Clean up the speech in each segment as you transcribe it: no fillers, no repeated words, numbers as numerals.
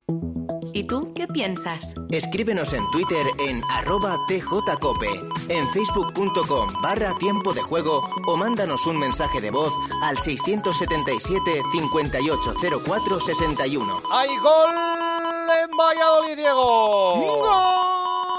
¿Y tú qué piensas? Escríbenos en Twitter en @tjcope, en facebook.com/tiempo de juego o mándanos un mensaje de voz al 677 5804 61. ¡Hay gol en Valladolid, Diego! ¡Gol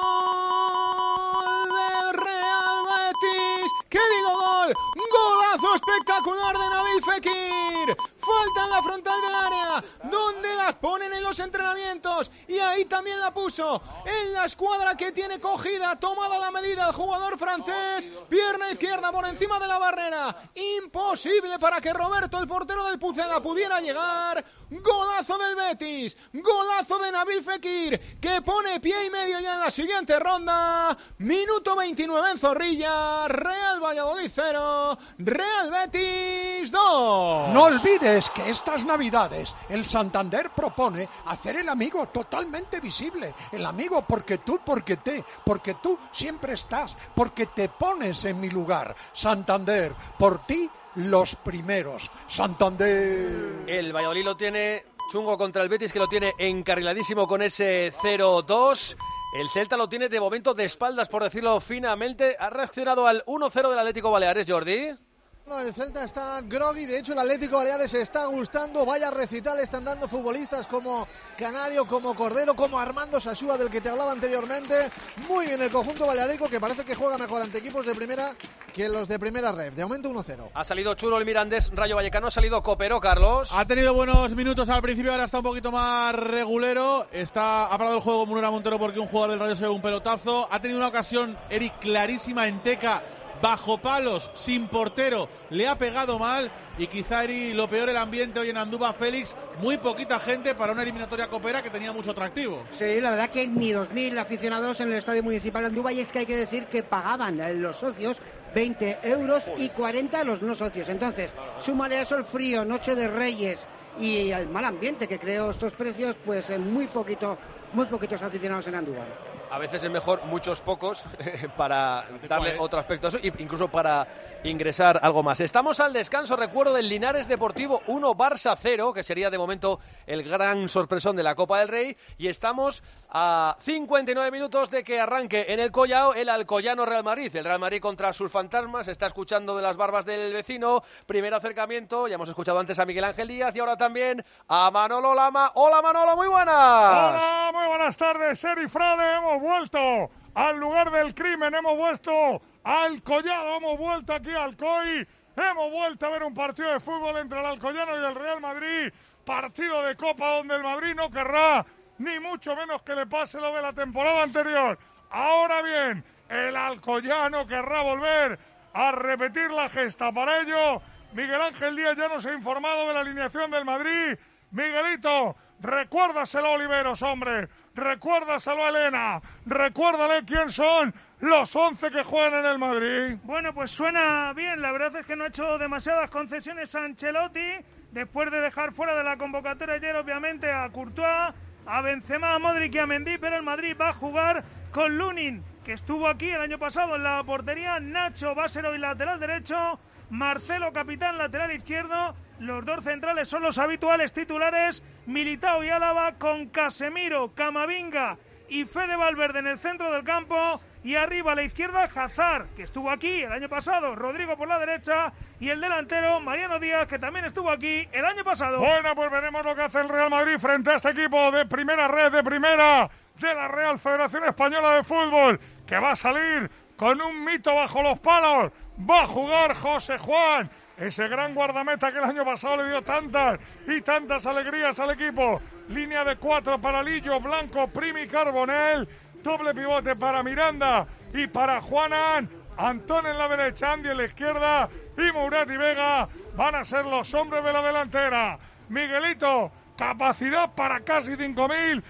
del Real Betis! ¿Qué digo gol? ¡Golazo espectacular de Nabil Fekir! Falta en la frontal del área, donde la ponen en los entrenamientos, y ahí también la puso en la escuadra que tiene cogida, tomada la medida el jugador francés, pierna izquierda por encima de la barrera, imposible para que Roberto, el portero del Pucela, pudiera llegar. Golazo del Betis, golazo de Nabil Fekir, que pone pie y medio ya en la siguiente ronda. Minuto 29 en Zorrilla, Real Valladolid 0, Real Betis 2. No olvides que estas Navidades el Santander propone hacer el amigo totalmente visible. El amigo porque tú siempre estás, porque te pones en mi lugar. Santander, por ti los primeros. Santander. El Valladolid lo tiene chungo contra el Betis, que lo tiene encarriladísimo con ese 0-2. El Celta lo tiene de momento de espaldas, por decirlo finamente. Ha reaccionado al 1-0 del Atlético Baleares, Jordi. No, el Celta está groggy, de hecho el Atlético Baleares está gustando, vaya recital están dando futbolistas como Canario, como Cordero, como Armando Sasúa, del que te hablaba anteriormente. Muy bien el conjunto balearico, que parece que juega mejor ante equipos de primera que los de primera ref. De momento 1-0. Ha salido chulo el Mirandés, Rayo Vallecano, ha salido Copero, Carlos. Ha tenido buenos minutos al principio, ahora está un poquito más regulero. Ha parado el juego Munera Montero porque un jugador del Rayo se ve un pelotazo. Ha tenido una ocasión, Eric, clarísima en Teca, bajo palos, sin portero, le ha pegado mal, y quizá lo peor el ambiente hoy en Andúba, Félix, muy poquita gente para una eliminatoria copera que tenía mucho atractivo. Sí, la verdad que ni 2.000 aficionados en el Estadio Municipal de Andúba, y es que hay que decir que pagaban los socios 20 euros y 40 los no socios. Entonces, súmale a eso el frío, Noche de Reyes y el mal ambiente que creó estos precios, pues muy poquitos aficionados en Andúba. A veces es mejor muchos pocos para darle otro aspecto a eso, incluso para ingresar algo más. Estamos al descanso, recuerdo, del Linares Deportivo 1, Barça 0, que sería de momento el gran sorpresón de la Copa del Rey, y estamos a 59 minutos de que arranque en el Collao el Alcoyano Real Madrid. El Real Madrid contra sus fantasmas, está escuchando de las barbas del vecino, primer acercamiento, ya hemos escuchado antes a Miguel Ángel Díaz y ahora también a Manolo Lama. Hola Manolo, muy buenas. Hola, muy buenas tardes, Eri Frade, hemos vuelto al lugar del crimen, hemos vuelto al Collado, hemos vuelto aquí al COI, hemos vuelto a ver un partido de fútbol entre el Alcoyano y el Real Madrid, partido de Copa donde el Madrid no querrá ni mucho menos que le pase lo de la temporada anterior. Ahora bien, el Alcoyano querrá volver a repetir la gesta. Para ello, Miguel Ángel Díaz ya nos ha informado de la alineación del Madrid. Miguelito, recuérdaselo a Oliveros, hombre. Recuérdaselo a Elena, recuérdale quién son los 11 que juegan en el Madrid. Bueno, pues suena bien, la verdad es que no ha hecho demasiadas concesiones a Ancelotti, después de dejar fuera de la convocatoria ayer obviamente a Courtois, a Benzema, a Modric y a Mendy, pero el Madrid va a jugar con Lunin, que estuvo aquí el año pasado en la portería, Nacho va a ser hoy lateral derecho, Marcelo capitán lateral izquierdo. Los dos centrales son los habituales titulares, Militao y Álava, con Casemiro, Camavinga y Fede Valverde en el centro del campo, y arriba a la izquierda Hazard, que estuvo aquí el año pasado, Rodrigo por la derecha, y el delantero Mariano Díaz, que también estuvo aquí el año pasado. Bueno, pues veremos lo que hace el Real Madrid frente a este equipo de primera red, de primera de la Real Federación Española de Fútbol, que va a salir con un mito bajo los palos. Va a jugar José Juan, ese gran guardameta que el año pasado le dio tantas y tantas alegrías al equipo. Línea de 4 para Lillo, Blanco, Primi, Carbonell. Doble pivote para Miranda y para Juanan. Antón en la derecha, Andy en la izquierda y Murat y Vega van a ser los hombres de la delantera. Miguelito, capacidad para casi 5.000,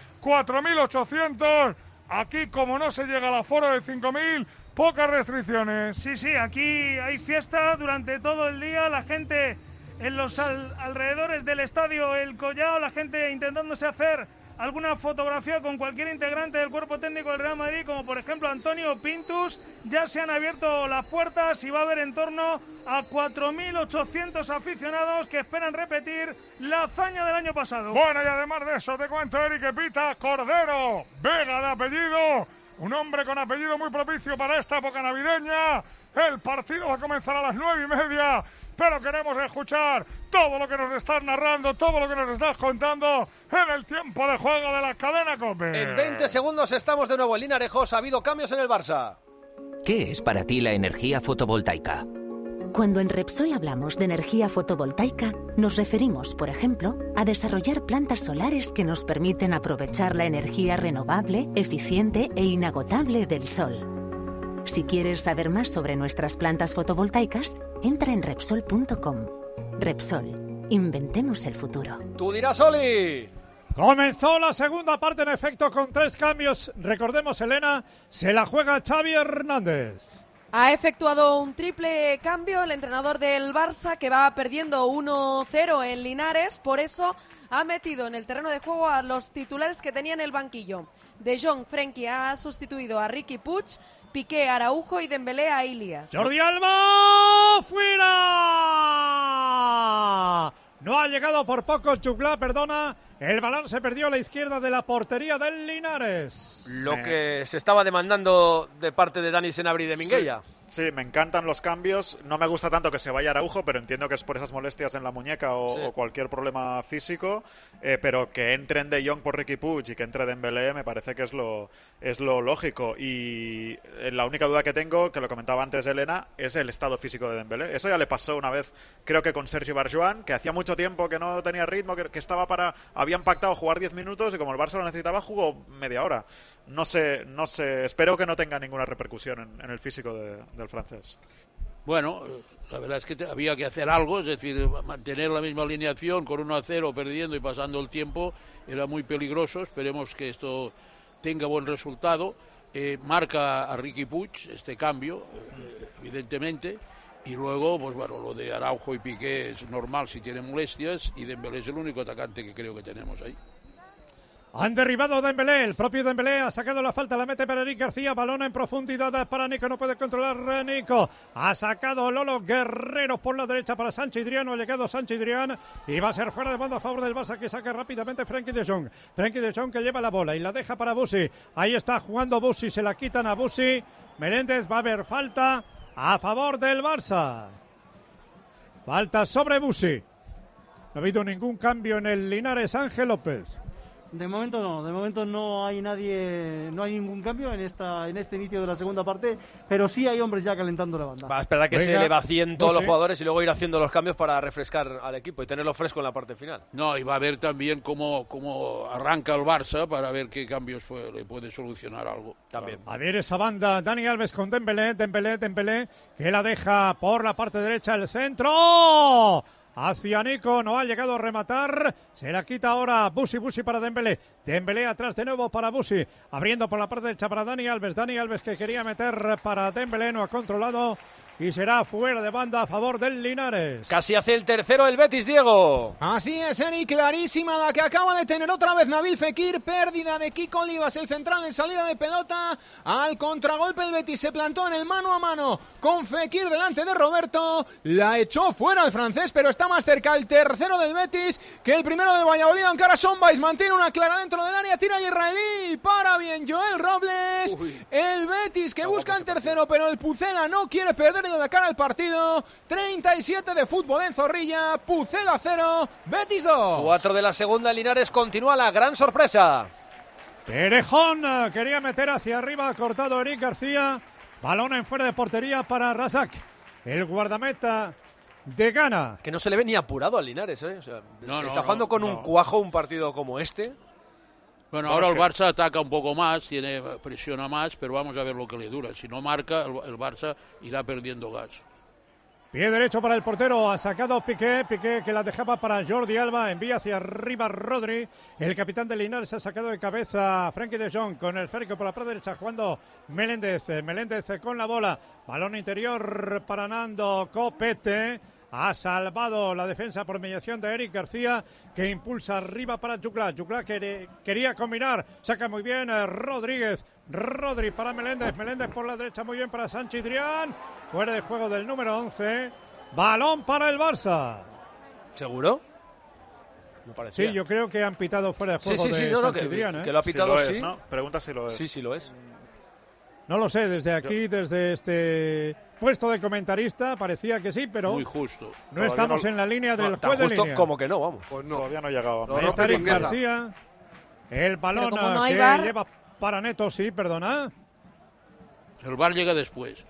4.800. Aquí, como no se llega al aforo de 5.000, pocas restricciones. Sí, aquí hay fiesta durante todo el día, la gente en los alrededores del estadio El Collao, la gente intentándose hacer alguna fotografía con cualquier integrante del cuerpo técnico del Real Madrid, como por ejemplo Antonio Pintus. Ya se han abierto las puertas y va a haber en torno a 4.800 aficionados que esperan repetir la hazaña del año pasado. Bueno, y además de eso te cuento, Eric, que pita Cordero, Vega de apellido, un hombre con apellido muy propicio para esta época navideña. El partido va a comenzar a las 9:30, pero queremos escuchar todo lo que nos estás narrando, todo lo que nos estás contando en el tiempo de juego de la cadena COPE. En 20 segundos estamos de nuevo en Linarejos. Ha habido cambios en el Barça. ¿Qué es para ti la energía fotovoltaica? Cuando en Repsol hablamos de energía fotovoltaica, nos referimos, por ejemplo, a desarrollar plantas solares que nos permiten aprovechar la energía renovable, eficiente e inagotable del sol. Si quieres saber más sobre nuestras plantas fotovoltaicas, entra en Repsol.com. Repsol, inventemos el futuro. Tú dirás, Oli. Comenzó la segunda parte, en efecto, con 3 cambios. Recordemos, Elena, se la juega Xavi Hernández. Ha efectuado un triple cambio el entrenador del Barça, que va perdiendo 1-0 en Linares. Por eso ha metido en el terreno de juego a los titulares que tenía en el banquillo. De Jong, Frenkie ha sustituido a Riqui Puig, Piqué, Araujo y Dembélé a Ilias. Jordi Alba, fuera. No ha llegado por poco Jugla, perdona. El balón se perdió a la izquierda de la portería del Linares. Lo que se estaba demandando de parte de Dani Senabre y de Minguella. Sí, me encantan los cambios. No me gusta tanto que se vaya Araujo, pero entiendo que es por esas molestias en la muñeca o cualquier problema físico. Pero que entren De Jong por Riqui Puig y que entre Dembélé me parece que es lo lógico. Y la única duda que tengo, que lo comentaba antes Elena, es el estado físico de Dembélé. Eso ya le pasó una vez, creo que con Sergi Barjuan, que hacía mucho tiempo que no tenía ritmo, que estaba habían pactado jugar 10 minutos y como el Barça lo necesitaba, jugó media hora. No sé, espero que no tenga ninguna repercusión en el físico del francés. Bueno, la verdad es que había que hacer algo, es decir, mantener la misma alineación con 1-0 perdiendo y pasando el tiempo era muy peligroso. Esperemos que esto tenga buen resultado. Marca a Riqui Puig este cambio, evidentemente, y luego, pues bueno, lo de Araujo y Piqué es normal si tienen molestias, y Dembélé es el único atacante que creo que tenemos ahí. Han derribado a Dembélé, el propio Dembélé ha sacado la falta, la mete para Eric García, balón en profundidad para Nico, no puede controlar Nico, ha sacado Lolo Guerrero por la derecha para Sánchez Idrián, ha llegado Sánchez Idrián y va a ser fuera de banda a favor del Barça, que saca rápidamente Frenkie de Jong, que lleva la bola y la deja para Busi, ahí está jugando Busi, se la quitan a Busi, Meléndez, va a haber falta a favor del Barça, falta sobre Busi, no ha habido ningún cambio en el Linares. Ángel López. De momento no hay nadie, no hay ningún cambio en este inicio de la segunda parte, pero sí hay hombres ya calentando la banda. Va a esperar que se le vacíen todos los jugadores y luego ir haciendo los cambios para refrescar al equipo y tenerlo fresco en la parte final. No, y va a ver también cómo arranca el Barça para ver qué cambios le puede solucionar algo. También. A ver esa banda, Dani Alves con Dembélé, que la deja por la parte derecha, el centro. ¡Oh! Hacia Nico, no ha llegado a rematar, se la quita ahora Busi para Dembélé atrás de nuevo para Busi, abriendo por la parte derecha para Dani Alves que quería meter para Dembélé, no ha controlado y será fuera de banda a favor del Linares. Casi hace el tercero el Betis, Diego. Así es, Eri, clarísima la que acaba de tener otra vez Nabil Fekir, pérdida de Kiko Olivas, el central en salida de pelota, al contragolpe el Betis se plantó en el mano a mano con Fekir delante de Roberto, la echó fuera el francés, pero está más cerca el tercero del Betis que el primero de Valladolid. Ankara Sonbais mantiene una clara dentro del área, tira israelí, para bien Joel Robles. El Betis que busca el tercero, pero el Pucela no quiere perder de cara al partido. 37 de fútbol en Zorrilla, Pucela 0, Betis 2. 4 de la segunda, Linares continúa la gran sorpresa. Terejón quería meter hacia arriba, ha cortado Eric García, balón en fuera de portería para Razak, el guardameta de Ghana. Que no se le ve ni apurado al Linares, ¿eh? O sea, está jugando con un cuajo un partido como este. Bueno, ahora el Barça ataca un poco más, presiona más, pero vamos a ver lo que le dura. Si no marca, el Barça irá perdiendo gas. Pie derecho para el portero, ha sacado Piqué que la dejaba para Jordi Alba, envía hacia arriba Rodri, el capitán de Linares ha sacado de cabeza a Frenkie de Jong con el esférico por la parte derecha, jugando Meléndez con la bola, balón interior para Nando Copete, Ha salvado la defensa por mediación de Eric García, que impulsa arriba para Jugla. Jugla quería combinar. Saca muy bien Rodríguez. Rodri para Meléndez. Meléndez por la derecha muy bien para Sánchez Drián. Fuera de juego del número 11. Balón para el Barça. ¿Seguro? Me parecía. Sí, yo creo que han pitado fuera de juego de Sánchez Drián. Que lo ha pitado, sí. ¿No? Pregunta si lo es. Sí, sí lo es. No lo sé, desde aquí, desde este puesto de comentarista, parecía que sí, pero muy justo. No estamos en la línea del juez de línea. Como que no, vamos. Pues no. Todavía no ha llegado. Ahí está Eric García. El balón no que lleva para Neto, sí, perdona. El VAR llega después.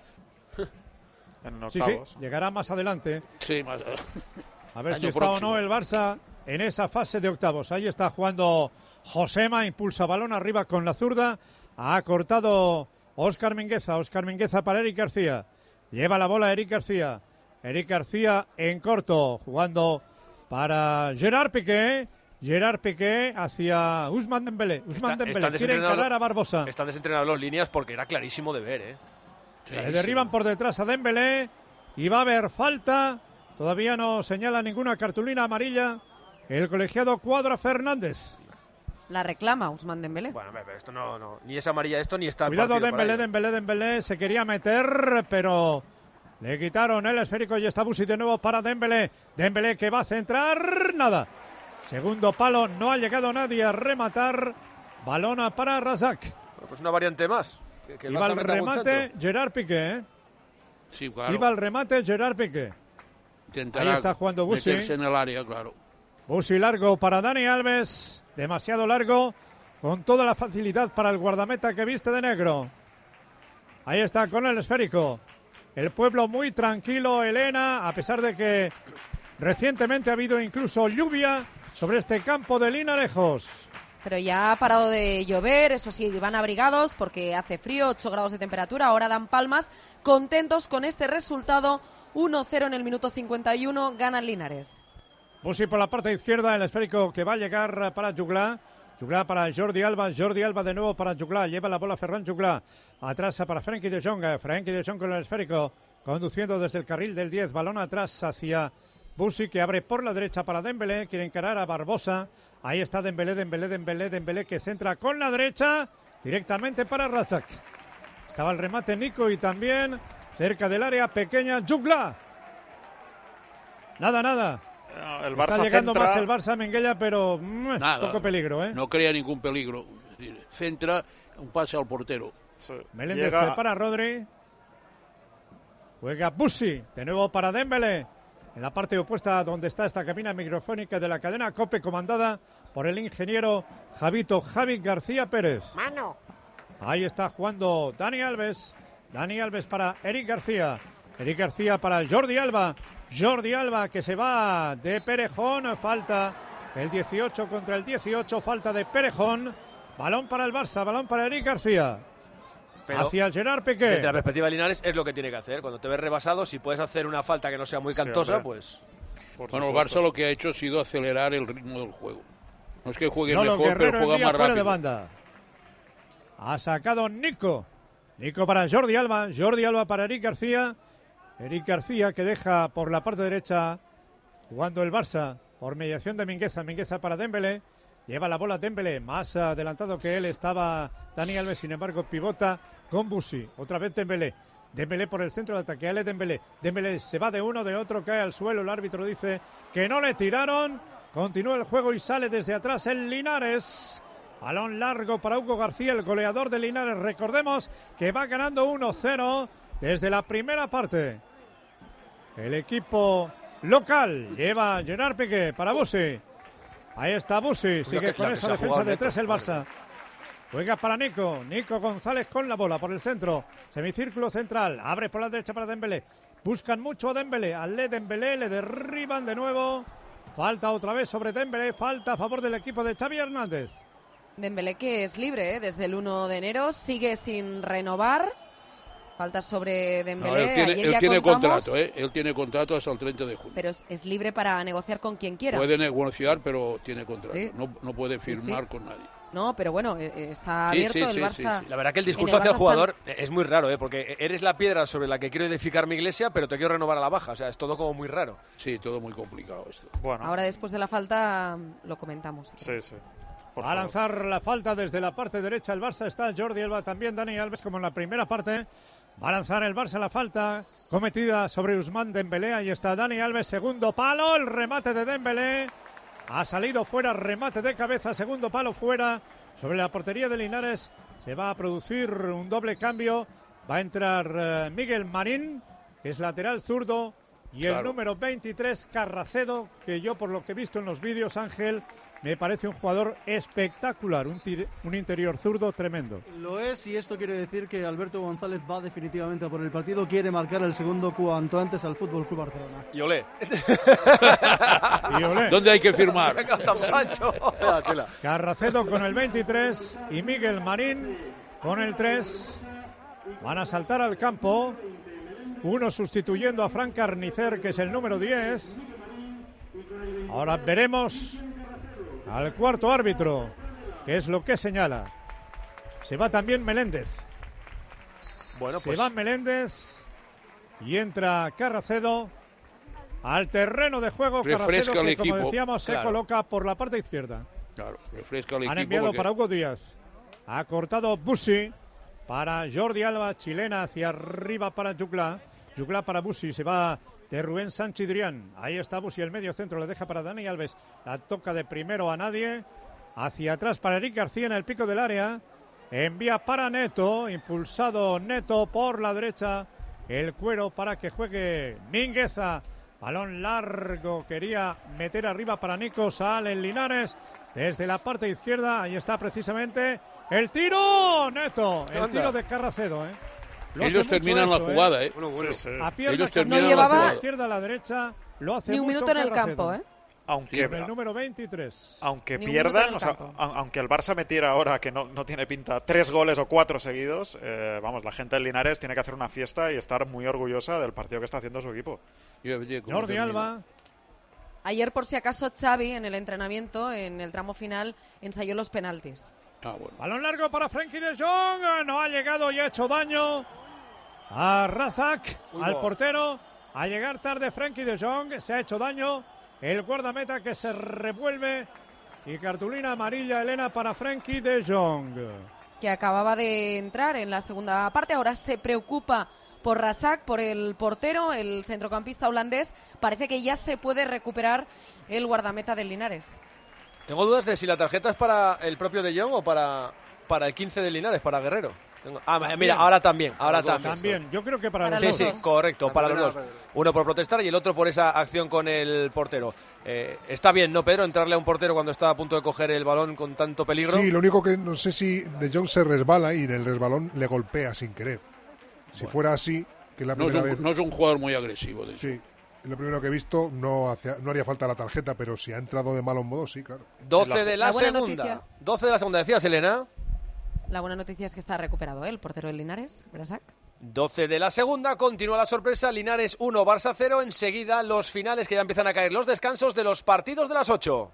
Sí, llegará más adelante. Sí, más a ver si está próximo o no el Barça en esa fase de octavos. Ahí está jugando Josema, impulsa balón arriba con la zurda. Ha cortado Óscar Mingueza. Óscar Mingueza para Eric García. Lleva la bola Eric García. Eric García en corto, jugando para Gerard Piqué. Gerard Piqué hacia Ousmane Dembélé. Ousmane Dembélé quiere encarar a Barbosa. Están desentrenados los líneas porque era clarísimo de ver, Le derriban por detrás a Dembélé y va a haber falta. Todavía no señala ninguna cartulina amarilla el colegiado Cuadra Fernández. La reclama Ousmane Dembélé. Bueno, esto no, ni es amarilla esto ni está. Cuidado Dembélé se quería meter, pero le quitaron el esférico y está Busi de nuevo para Dembélé. Dembélé que va a centrar, nada. Segundo palo, no ha llegado nadie a rematar. Balona para Razak. Pues una variante más. Iba al remate Gerard Piqué. Sí, claro. Iba al remate Gerard Piqué. Ahí está jugando Busi. En el área, claro. Busi largo para Dani Alves. Demasiado largo. Con toda la facilidad para el guardameta que viste de negro. Ahí está con el esférico. El pueblo muy tranquilo, Elena, a pesar de que recientemente ha habido incluso lluvia sobre este campo de Linarejos. Pero ya ha parado de llover, eso sí, van abrigados porque hace frío, 8 grados de temperatura, ahora dan palmas, contentos con este resultado, 1-0 en el minuto 51, gana Linares. Busi por la parte izquierda, el esférico que va a llegar para Jugla. Jugla para Jordi Alba de nuevo para Jugla, lleva la bola Ferran Jugla, atrás para Frenkie de Jong, con el esférico, conduciendo desde el carril del 10, balón atrás hacia Busi que abre por la derecha para Dembélé, quiere encarar a Barbosa, ahí está Dembélé que centra con la derecha, directamente para Razak. Estaba el remate Nico y también cerca del área pequeña Jugla. Nada. El Barça está llegando centra... más el Barça Minguella, pero poco peligro, No crea ningún peligro. Es decir, centra un pase al portero. Sí. Meléndez para Rodri. Juega Busi, de nuevo para Dembélé. En la parte opuesta donde está esta cabina microfónica de la cadena COPE, comandada por el ingeniero Javi García Pérez. Mano. Ahí está jugando Dani Alves. Dani Alves para Eric García. Eric García para Jordi Alba. Jordi Alba que se va de Perejón. Falta el 18 contra el 18. Falta de Perejón. Balón para el Barça. Balón para Eric García. Pero hacia Gerard Piqué. Desde la perspectiva de Linares es lo que tiene que hacer. Cuando te ves rebasado, si puedes hacer una falta que no sea muy cantosa, pues... Bueno, el Barça lo que ha hecho ha sido acelerar el ritmo del juego. No es que juegue mejor, pero juega más rápido. De banda. Ha sacado Nico. Nico para Jordi Alba. Jordi Alba para Eric García. Eric García que deja por la parte derecha jugando el Barça por mediación de Mingueza. Mingueza para Dembélé. Lleva la bola Dembélé. Más adelantado que él estaba Dani Alves. Sin embargo, pivota con Busi. Otra vez Dembélé. Dembélé por el centro de ataque. Ale Dembélé. Dembélé se va de uno, de otro, cae al suelo. El árbitro dice que no le tiraron. Continúa el juego y sale desde atrás el Linares. Balón largo para Hugo García, el goleador de Linares. Recordemos que va ganando 1-0 desde la primera parte. El equipo local lleva Gerard Piqué para Busi. Ahí está Busi, sigue con esa defensa de tres el Barça. Juega para Nico González con la bola por el centro. Semicírculo central, abre por la derecha para Dembélé. Buscan mucho a Dembélé, Dembélé, le derriban de nuevo. Falta otra vez sobre Dembélé, falta a favor del equipo de Xavi Hernández. Dembélé que es libre desde el 1 de enero, sigue sin renovar. Falta sobre Dembélé. Él tiene contrato, él tiene contrato hasta el 30 de junio. Pero es libre para negociar con quien quiera. Puede negociar, pero tiene contrato. Sí. No puede firmar con nadie. No, pero bueno, está abierto el Barça. Sí. La verdad que el discurso hacia el jugador es muy raro, porque eres la piedra sobre la que quiero edificar mi iglesia, pero te quiero renovar a la baja. O sea, es todo como muy raro. Sí, todo muy complicado esto. Bueno. Ahora, después de la falta, lo comentamos. Sí. A lanzar la falta desde la parte derecha el Barça está Jordi Alba, también Dani Alves, como en la primera parte. Va a lanzar el Barça la falta cometida sobre Ousmane Dembélé. Ahí está Dani Alves, segundo palo, el remate de Dembélé. Ha salido fuera, remate de cabeza, segundo palo fuera. Sobre la portería de Linares se va a producir un doble cambio. Va a entrar Miguel Marín, que es lateral zurdo, y el número 23, Carracedo, que yo por lo que he visto en los vídeos, Ángel, me parece un jugador espectacular, un interior zurdo tremendo. Lo es, y esto quiere decir que Alberto González va definitivamente por el partido, quiere marcar el segundo cuanto antes al Fútbol Club Barcelona. Y olé. Y olé. ¿Dónde hay que firmar? Carracedo con el 23 y Miguel Marín con el 3. Van a saltar al campo. Uno sustituyendo a Fran Carnicer, que es el número 10. Ahora veremos al cuarto árbitro, que es lo que señala. Se va también Meléndez. Bueno, se va Meléndez y entra Carracedo al terreno de juego. Refresca Carracedo, que, el equipo. como decíamos, se coloca por la parte izquierda. Claro, refresca el equipo. Han enviado porque... para Hugo Díaz. Ha cortado Bussi para Jordi Alba, chilena hacia arriba para Jugla. Jugla para Bussi, se va de Rubén Sánchez Drián. Ahí está Bussi, el medio centro, le deja para Dani Alves. La toca de primero a nadie. Hacia atrás para Eric García en el pico del área. Envía para Neto, impulsado Neto por la derecha. El Cuero para que juegue Mingueza. Balón largo, quería meter arriba para Nico. Sale en Linares desde la parte izquierda. Ahí está precisamente el tiro, Neto. El tiro de Carracedo, Ellos terminan la jugada, A pierna, ellos terminan no llevaba la izquierda a la derecha. Lo hace ni un minuto en el campo, Aunque el número 23. Aunque pierdan, aunque el Barça metiera ahora, que no tiene pinta, 3 goles o 4 seguidos, vamos, la gente del Linares tiene que hacer una fiesta y estar muy orgullosa del partido que está haciendo su equipo. Jordi Alba. Ayer, por si acaso, Xavi, en el entrenamiento, en el tramo final, ensayó los penaltis. Bueno. Balón largo para Frenkie de Jong. No ha llegado y ha hecho daño a Razak, al portero. A llegar tarde Frenkie de Jong, se ha hecho daño. El guardameta que se revuelve y cartulina amarilla, Elena, para Frenkie de Jong. Que acababa de entrar en la segunda parte. Ahora se preocupa por Razak, por el portero, el centrocampista holandés. Parece que ya se puede recuperar el guardameta del Linares. Tengo dudas de si la tarjeta es para el propio De Jong o para el 15 de Linares, para Guerrero. Mira, ahora también. También, yo creo que para los dos. Sí, correcto, para los dos. Pero... Uno por protestar y el otro por esa acción con el portero. Está bien, ¿no, Pedro? Entrarle a un portero cuando está a punto de coger el balón con tanto peligro. Sí, lo único que no sé si De Jong se resbala y en el resbalón le golpea sin querer. Si fuera así, que la primera vez... No es un jugador muy agresivo, de hecho. Sí. Lo primero que he visto, no haría falta la tarjeta, pero si ha entrado de malos modos, sí, claro. 12 de la segunda. 12 de la segunda, decías, Elena. La buena noticia es que está recuperado el portero del Linares, Brasac. 12 de la segunda, continúa la sorpresa, Linares 1, Barça 0. Enseguida los finales, que ya empiezan a caer los descansos de los partidos de las 8.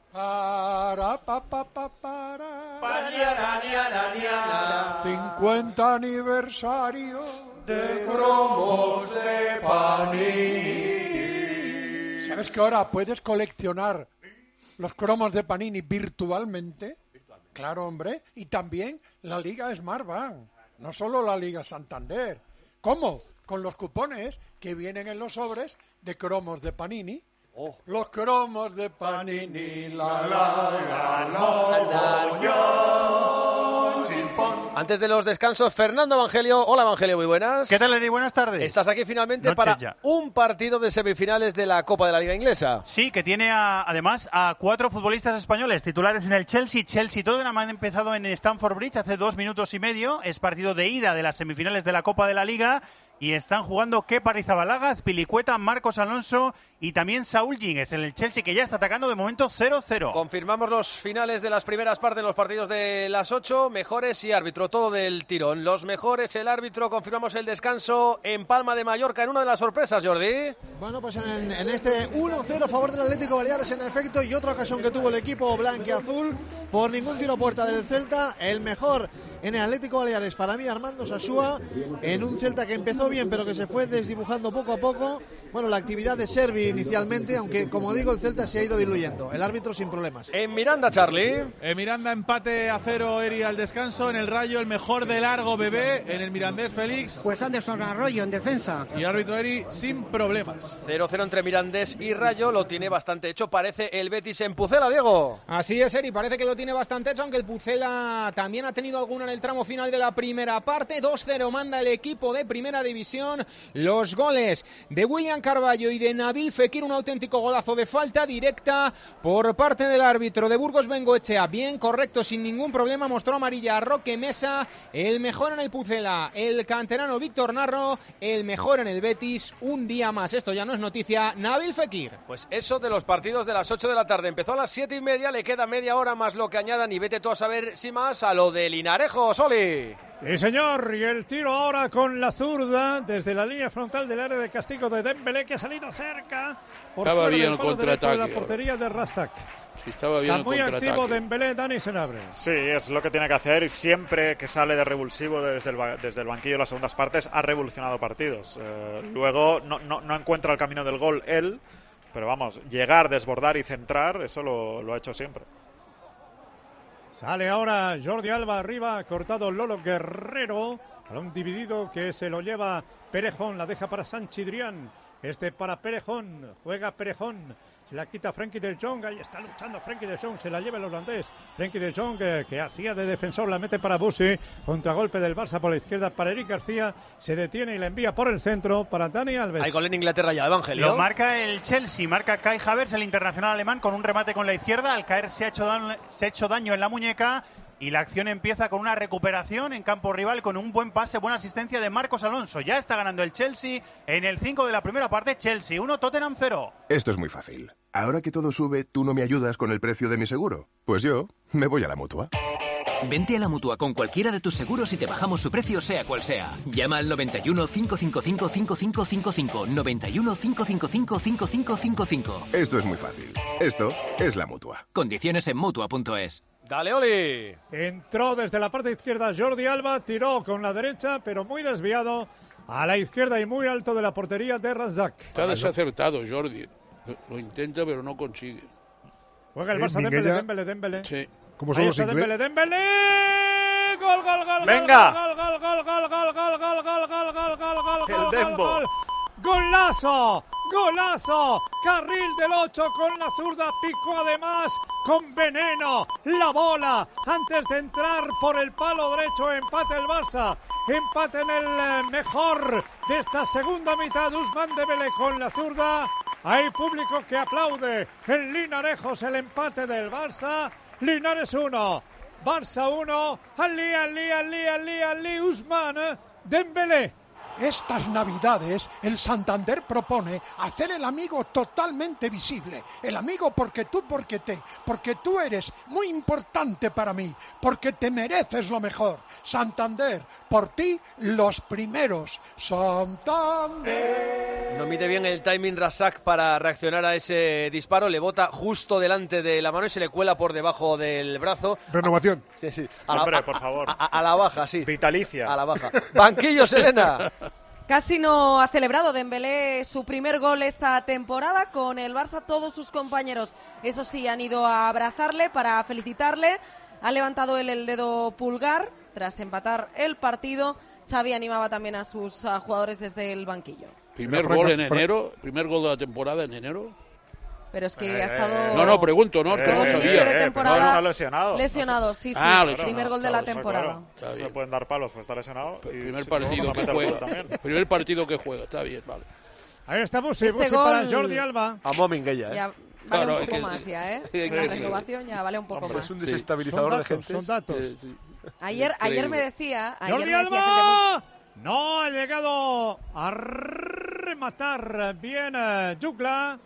50 aniversario de cromos de Panini. ¿Sabes que ahora puedes coleccionar los cromos de Panini virtualmente? Claro, hombre. Y también la Liga Smartbank, no solo la Liga Santander. ¿Cómo? Con los cupones que vienen en los sobres de cromos de Panini. Los cromos de Panini, Antes de los descansos, Fernando Evangelio. Hola, Evangelio, muy buenas. ¿Qué tal, Eri? Buenas tardes. Estás aquí finalmente para un partido de semifinales de la Copa de la Liga Inglesa. Sí, que tiene además a 4 futbolistas españoles titulares en el Chelsea. Tottenham han empezado en Stamford Bridge hace 2 minutos y medio. Es partido de ida de las semifinales de la Copa de la Liga. y están jugando Kepa Arrizabalaga, Azpilicueta, Marcos Alonso y también Saúl Ñíguez, el Chelsea, que ya está atacando de momento 0-0. Confirmamos los finales de las primeras partes de los partidos de las 8, mejores y árbitro, todo del tirón. Los mejores, el árbitro, confirmamos el descanso en Palma de Mallorca, en una de las sorpresas, Jordi. Bueno, pues en este 1-0 a favor del Atlético Baleares en efecto, y otra ocasión que tuvo el equipo blanquiazul por ningún tiro a puerta del Celta. El mejor en el Atlético Baleares para mí, Armando Sasúa, en un Celta que empezó bien pero que se fue desdibujando poco a poco. Bueno, la actividad de Servi inicialmente, aunque como digo el Celta se ha ido diluyendo. El árbitro sin problemas. En Miranda, Charlie. En Miranda, empate a 0, Eri al descanso. En el Rayo, el mejor de largo, Bebé. En el Mirandés, Félix. Pues Anderson Arroyo en defensa. Y árbitro Eri sin problemas. 0-0 entre Mirandés y Rayo, lo tiene bastante hecho. Parece el Betis en Pucela, Diego. Así es, Eri, parece que lo tiene bastante hecho, aunque el Pucela también ha tenido alguna en el tramo final de la primera parte. 2-0 manda el equipo de Primera División. Los goles de William Carballo y de Nabil Fekir, un auténtico golazo de falta directa por parte del árbitro de Burgos Bengoechea. Bien, correcto, sin ningún problema, mostró amarilla a Roque Mesa. El mejor en el Pucela, el canterano Víctor Narro, el mejor en el Betis, un día más. Esto ya no es noticia, Nabil Fekir. Pues eso de los partidos de las 8 de la tarde. Empezó a las 7:30, le queda media hora más lo que añadan y vete tú a saber si más a lo de Linarejo, Soli. Sí, señor, y el tiro ahora con la zurda desde la línea frontal del área de castigo de Dembélé, que ha salido cerca por estaba bien del el palo derecho de la contraataque. portería de Razak. Sí, estaba bien Está el muy activo contraataque. Dembélé, Dani Senabre. Sí, es lo que tiene que hacer, y siempre que sale de revulsivo desde el banquillo en las segundas partes ha revolucionado partidos. Luego no encuentra el camino del gol él, pero vamos, llegar, desbordar y centrar, eso lo ha hecho siempre. Sale ahora Jordi Alba arriba, cortado Lolo Guerrero. Balón dividido que se lo lleva Perejón, la deja para Sanchidrián. Para Perejón, juega Perejón. Se la quita Frenkie de Jong, ahí está luchando Frenkie de Jong, se la lleva el holandés. Frenkie de Jong que hacía de defensor, la mete para Busi. Contragolpe del Barça por la izquierda para Eric García. Se detiene y la envía por el centro para Dani Alves. Hay gol en Inglaterra ya, Evangelio. Lo marca el Chelsea, marca Kai Havertz, el internacional alemán, con un remate con la izquierda. Al caer se ha hecho daño en la muñeca. Y la acción empieza con una recuperación en campo rival, con un buen pase, buena asistencia de Marcos Alonso. Ya está ganando el Chelsea en el 5 de la primera parte. Chelsea 1, Tottenham 0. Esto es muy fácil. Ahora que todo sube, ¿tú no me ayudas con el precio de mi seguro? Pues yo me voy a la Mutua. Vente a la Mutua con cualquiera de tus seguros y te bajamos su precio sea cual sea. Llama al 91 555 5555. 91 555 5555. Esto es muy fácil. Esto es la Mutua. Condiciones en Mutua.es. Dale, Oli. Entró desde la parte izquierda Jordi Alba, tiró con la derecha, pero muy desviado a la izquierda y muy alto de la portería de Razak. Está desacertado Jordi. Lo intenta, pero no consigue. Juega el Barça, Dembélé. Sí. ¿Cómo son los Dembélé? ¡Gol, gol, gol! ¡Venga! ¡El Dembo! ¡Golazo! ¡Golazo! Carril del 8 con la zurda, picó además con veneno la bola antes de entrar por el palo derecho. Empate el Barça, empate en el mejor de esta segunda mitad. Ousmane Dembélé con la zurda. Hay público que aplaude en Linarejos el empate del Barça. Linares 1, Barça 1. Ali, Ousmane Dembélé. Estas Navidades, el Santander propone hacer el amigo totalmente visible. El amigo porque tú eres muy importante para mí, porque te mereces lo mejor. Santander, por ti, los primeros. Santander. No mide bien el timing Razak para reaccionar a ese disparo. Le bota justo delante de la mano y se le cuela por debajo del brazo. Renovación. Sí. Hombre, por favor. A la baja, sí. Vitalicia. A la baja. Banquillo, Selena. Casi no ha celebrado Dembélé su primer gol esta temporada con el Barça. Todos sus compañeros, eso sí, han ido a abrazarle para felicitarle. Ha levantado él el dedo pulgar tras empatar el partido. Xavi animaba también a sus jugadores desde el banquillo. Primer gol en enero, primer gol de la temporada en enero. Pero es que ha estado... No, pregunto, ¿no? Todo el inicio de temporada está lesionado. Lesionado, sí. Lesionado. Primer gol de la temporada. Claro. Se pueden dar palos, pues está lesionado. Primer partido que juega. Primer partido que juega, está bien, vale. Ahí está Busi Este para gol- Jordi Alba. Amo Minguella, Ya vale un poco más ya, ¿eh? La renovación ya vale un poco más. Es un desestabilizador de gente. Son datos. Ayer me decía... ¡Jordi me decía Alba! No ha llegado a rematar bien Jukla.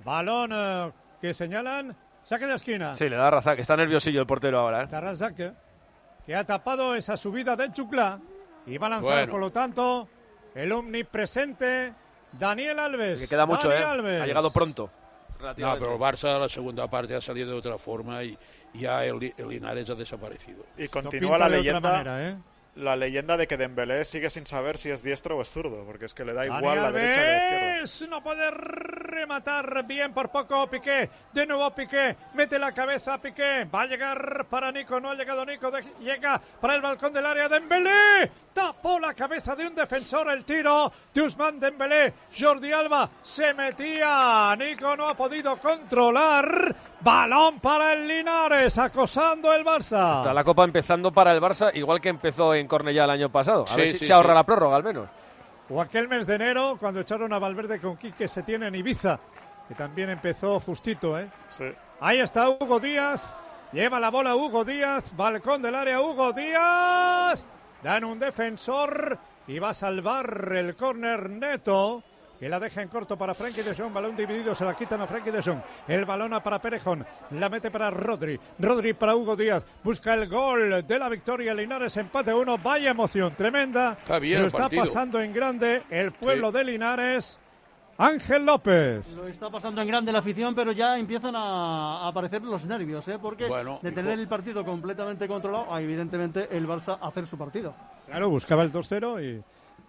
Balón que señalan. Saque de esquina. Sí, le da Razak, está nerviosillo el portero ahora. Está Razak, que ha tapado esa subida de Jukla. Y va a lanzar, por lo tanto, el omnipresente Daniel Alves. Que queda mucho, Alves. Ha llegado pronto. No, pero el Barça la segunda parte ha salido de otra forma y ya el Linares ha desaparecido. Y continúa la leyenda. Manera, La leyenda de que Dembélé sigue sin saber si es diestro o es zurdo, porque es que le da Dani igual la Alves derecha que la izquierda. No puede rematar bien por poco Piqué. De nuevo Piqué. Mete la cabeza Piqué. Va a llegar para Nico. No ha llegado Nico. Llega para el balcón del área. Dembélé. Tapó la cabeza de un defensor el tiro de Ousmane Dembélé. Jordi Alba se metía. Nico no ha podido controlar. Balón para el Linares. Acosando el Barça. Está la Copa empezando para el Barça, igual que empezó en Cornellá el año pasado. A ver si se ahorra la prórroga al menos. O aquel mes de enero, cuando echaron a Valverde con Quique Setién en Ibiza, que también empezó justito, Sí. Ahí está Hugo Díaz. Lleva la bola Hugo Díaz. Balcón del área Hugo Díaz. Dan un defensor y va a salvar el córner Neto, que la deja en corto para Frenkie de Jong. Balón dividido, se la quitan a Frenkie de Jong. El balón para Perejón, la mete para Rodri. Rodri para Hugo Díaz. Busca el gol de la victoria. Linares empate 1. Vaya emoción tremenda. Está bien se lo el está partido. pasando en grande el pueblo de Linares. Ángel López. Lo está pasando en grande la afición, pero ya empiezan a aparecer los nervios, porque de tener el partido completamente controlado, evidentemente el Barça hacer su partido. Claro, buscaba el 2-0 y...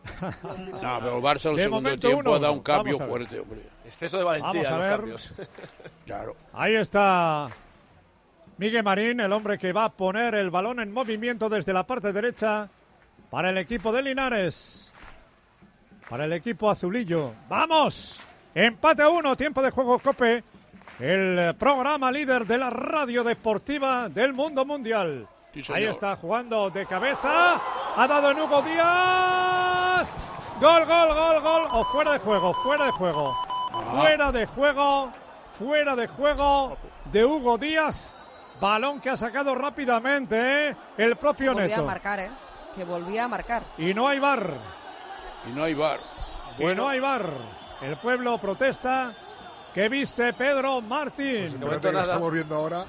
No, pero el Barça el De segundo momento tiempo ha dado un Vamos cambio a ver. fuerte, hombre. Exceso de valentía Vamos a en los ver. cambios. Claro. Ahí está Miguel Marín, el hombre que va a poner el balón en movimiento desde la parte derecha para el equipo de Linares. Para el equipo azulillo. ¡Vamos! Empate 1, tiempo de juego COPE. El programa líder de la radio deportiva del mundo mundial. Sí, señor. Ahí está jugando de cabeza. Ha dado en Hugo Díaz. Gol, gol, gol, gol. O fuera de juego, fuera de juego. Fuera de juego. Fuera de juego de Hugo Díaz. Balón que ha sacado rápidamente el propio Volvía Neto. a marcar, que volvía a marcar. Y no hay VAR. Y no hay VAR. Y no hay VAR. El pueblo protesta. ¿Qué viste, Pedro Martín? Espérate, que lo estamos viendo ahora.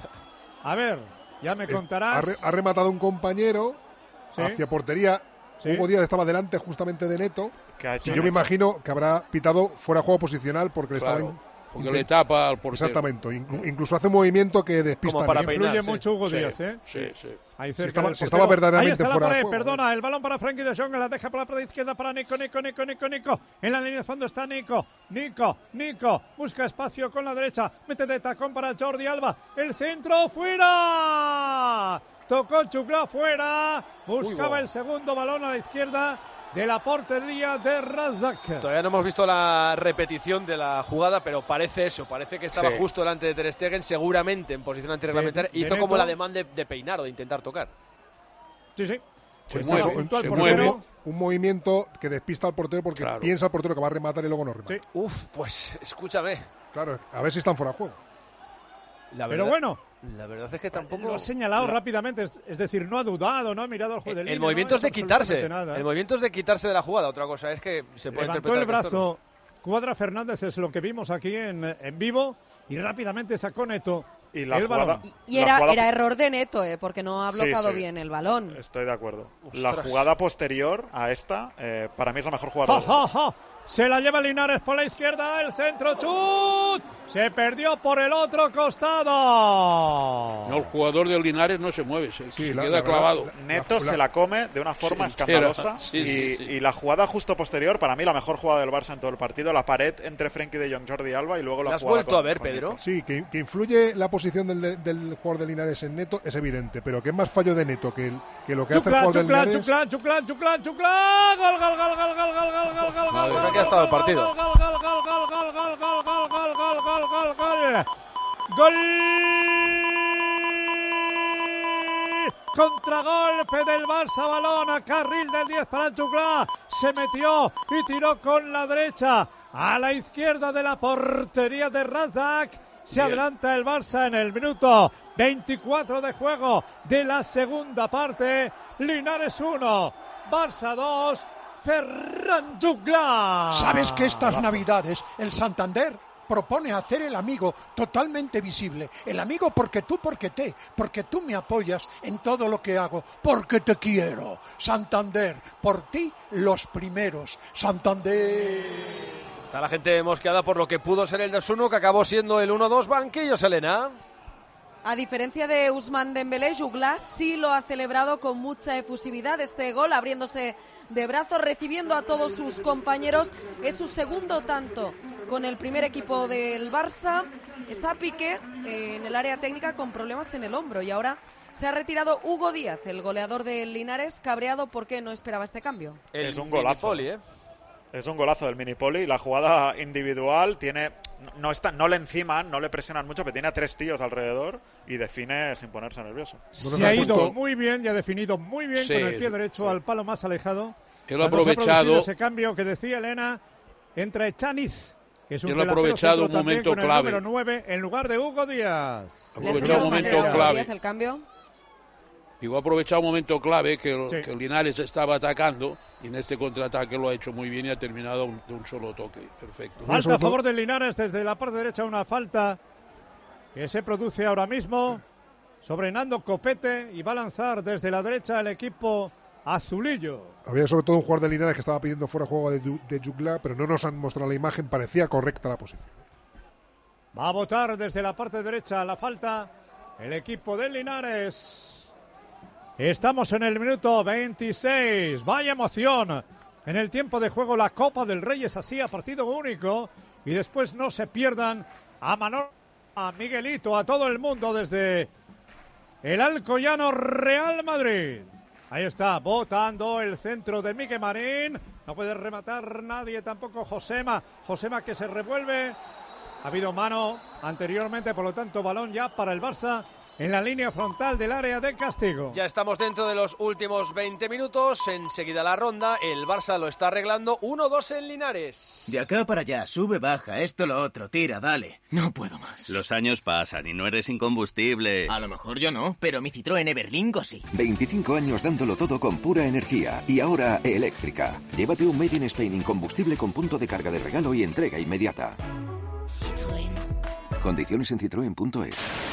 A ver, ya me contarás. Ha rematado un compañero hacia portería. Sí. Hugo Díaz estaba delante justamente de Neto. ¿Qué ha hecho Y yo me Neto? imagino que habrá pitado fuera de juego posicional porque le Claro, estaba... porque le tapa al portero. Exactamente. Incluso hace un movimiento que despista. Como para bien. peinar, Influye sí. mucho Hugo Sí, Díaz, sí, sí. Ahí Si cerca estaba- del si portero. estaba verdaderamente Ahí está fuera la de pared, juego. perdona, el balón para Frenkie de Jong, la deja para la parte izquierda para Nico. En la línea de fondo está Nico, busca espacio con la derecha, mete de tacón para Jordi Alba, el centro fuera, tocó Chuclá fuera, buscaba el segundo balón a la izquierda de la portería de Razak. Todavía no hemos visto la repetición de la jugada, pero parece eso. Parece que estaba Sí. justo delante de Ter Stegen, seguramente en posición antirreglamentaria. De Hizo como Neto. la demanda de peinar o de intentar tocar. Sí, sí. Se Pues mueve, junto al se portero. mueve. Un movimiento que despista al portero porque Claro. piensa el portero que va a rematar y luego no remata. Sí. Uf, pues escúchame. Claro, a ver si están fuera de juego. La Pero verdad- bueno, La verdad es que tampoco... lo ha señalado rápidamente, es decir, no ha dudado, no ha mirado al juez de línea. El movimiento no es de ha hecho quitarse. absolutamente nada. El movimiento es de quitarse de la jugada. Otra cosa es que se puede Levantó interpretar el que esto no. brazo, Cuadra Fernández, es lo que vimos aquí en vivo, y rápidamente sacó Neto Y la el jugada, balón. Y la era, jugada- era error de Neto, porque no ha Sí, bloqueado sí. bien el balón. Estoy de acuerdo. Ostras. La jugada posterior a esta, para mí es la mejor jugada. ¡Ja, ja, ja! Se la lleva Linares por la izquierda, el centro, ¡chut! Se perdió por el otro costado. No, el jugador del Linares no se mueve, se la queda verdad, clavado. Neto se la come de una forma Sí, entera. escandalosa. Sí, y, sí, sí. y la jugada justo posterior, para mí la mejor jugada del Barça en todo el partido, la pared entre Frenkie de Jong, Jordi Alba y luego la ¿La has jugada vuelto con- a ver, con Pedro? Nico. Sí, que influye la posición del jugador de Linares en Neto es evidente, pero que es más fallo de Neto que lo que hace el Chuclán, jugador de Chuclán, Linares. Chuclán, Chuclán, Chuclán, Chuclán, gol, gol, gol, gol, gol, gol, gol, gol, gol, Madre, gol, pues aquí ha estado el partido. gol, gol, gol, gol, gol, gol, gol, gol, gol, gol, gol, gol, gol, gol. Contragolpe del Barça, balón a carril del 10 para Chuclá. Se metió y tiró con la derecha a la izquierda de la portería de Razak. Se adelanta el Barça en el minuto 24 de juego de la segunda parte. Linares 1, Barça 2, Ferran Juglar. ¿Sabes que estas Navidades el Santander propone hacer el amigo totalmente visible? El amigo porque tú me apoyas en todo lo que hago, porque te quiero. Santander, por ti los primeros. Santander. Está la gente mosqueada por lo que pudo ser el 2-1, que acabó siendo el 1-2. Banquillos, Elena. A diferencia de Ousmane Dembélé, Juglar sí lo ha celebrado con mucha efusividad este gol, abriéndose de brazos, recibiendo a todos sus compañeros. Es su segundo tanto con el primer equipo del Barça. Está Piqué en el área técnica con problemas en el hombro y ahora se ha retirado Hugo Díaz, el goleador del Linares, cabreado porque no esperaba este cambio. Es un golazo. Minipoli, Es un golazo del Minipoli. La jugada individual no le enciman, no le presionan mucho, pero tiene a 3 tíos alrededor y define sin ponerse nervioso. Se ha ido muy bien y ha definido muy bien con el pie derecho al palo más alejado. Que lo ha aprovechado. Ese cambio que decía Elena, entra Echaniz, que es un delantero aprovechado un momento con clave. El número 9 en lugar de Hugo Díaz. Aprovechado un momento clave. El cambio. Digo, ha aprovechado un momento clave que el Linares estaba atacando y en este contraataque lo ha hecho muy bien y ha terminado de un solo toque. Perfecto. Falta a favor del Linares desde la parte derecha, una falta que se produce ahora mismo sobre Nando Copete y va a lanzar desde la derecha el equipo azulillo. Había sobre todo un jugador de Linares que estaba pidiendo fuera juego de Juglar, pero no nos han mostrado la imagen, parecía correcta la posición. Va a votar desde la parte derecha la falta el equipo de Linares. Estamos en el minuto 26. Vaya emoción. En el tiempo de juego la Copa del Rey es así, a partido único. Y después no se pierdan a Manolo, a Miguelito, a todo el mundo desde el Alcoyano Real Madrid. Ahí está, botando el centro de Miguel Marín. No puede rematar nadie, tampoco Josema. Josema que se revuelve. Ha habido mano anteriormente, por lo tanto, balón ya para el Barça en la línea frontal del área de castigo. Ya estamos dentro de los últimos 20 minutos. Enseguida la ronda. El Barça lo está arreglando. 1-2 en Linares. De acá para allá, sube, baja, esto, lo otro, tira, dale. No puedo más. Los años pasan y no eres incombustible. A lo mejor yo no, pero mi Citroën Everlingo sí. 25 años dándolo todo con pura energía y ahora eléctrica. Llévate un Made in Spain incombustible con punto de carga de regalo y entrega inmediata. Citroën. Condiciones en citroen.es.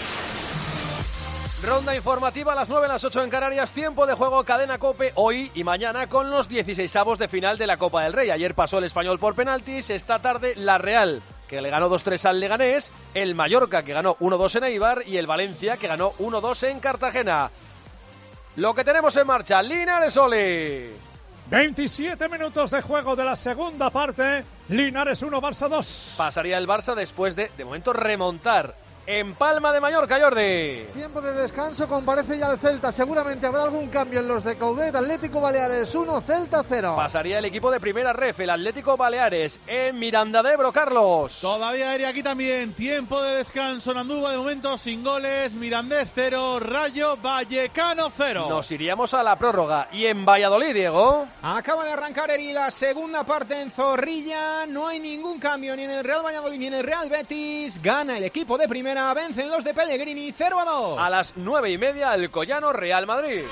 Ronda informativa a las 9, a las 8 en Canarias. Tiempo de juego Cadena COPE hoy y mañana con los 16avos de final de la Copa del Rey. Ayer pasó el Español por penaltis. Esta tarde la Real, que le ganó 2-3 al Leganés. El Mallorca, que ganó 1-2 en Eibar. Y el Valencia, que ganó 1-2 en Cartagena. Lo que tenemos en marcha, Linares Oli. 27 minutos de juego de la segunda parte. Linares 1, Barça 2. Pasaría el Barça después de momento, remontar. En Palma de Mallorca, Jordi. Tiempo de descanso, comparece ya el Celta. Seguramente habrá algún cambio en los de Coudet. Atlético Baleares 1, Celta 0. Pasaría el equipo de primera ref, el Atlético Baleares, en Miranda de Ebro, Carlos. Todavía iría aquí también. Tiempo de descanso en Andúba, de momento sin goles. Mirandés 0, Rayo Vallecano 0. Nos iríamos a la prórroga. Y en Valladolid, Diego. Acaba de arrancar herida, segunda parte en Zorrilla. No hay ningún cambio ni en el Real Valladolid ni en el Real Betis. Gana el equipo de primera. Vencen los de Pellegrini 0-2. A las 9:30 Alcoyano Real Madrid.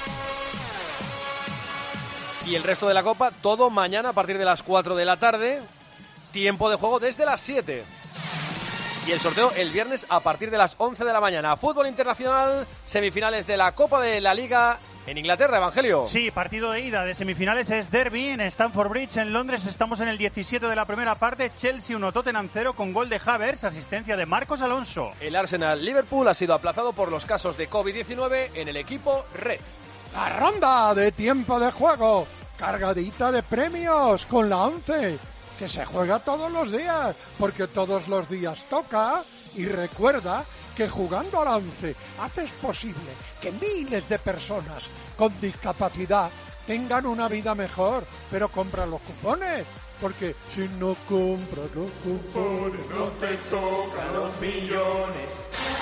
Y el resto de la Copa todo mañana a partir de las 4 de la tarde. Tiempo de juego desde las 7. Y el sorteo el viernes a partir de las 11 de la mañana. Fútbol internacional, semifinales de la Copa de la Liga en Inglaterra, Evangelio. Sí, partido de ida de semifinales es Derby en Stamford Bridge en Londres. Estamos en el 17 de la primera parte. Chelsea 1, Tottenham 0 con gol de Havertz, asistencia de Marcos Alonso. El Arsenal-Liverpool ha sido aplazado por los casos de COVID-19 en el equipo Red. La ronda de tiempo de juego, cargadita de premios con la 11, que se juega todos los días, porque todos los días toca. Y recuerda que jugando a la 11 haces posible que miles de personas con discapacidad tengan una vida mejor, pero compra los cupones, porque si no compras los cupones no te tocan los millones.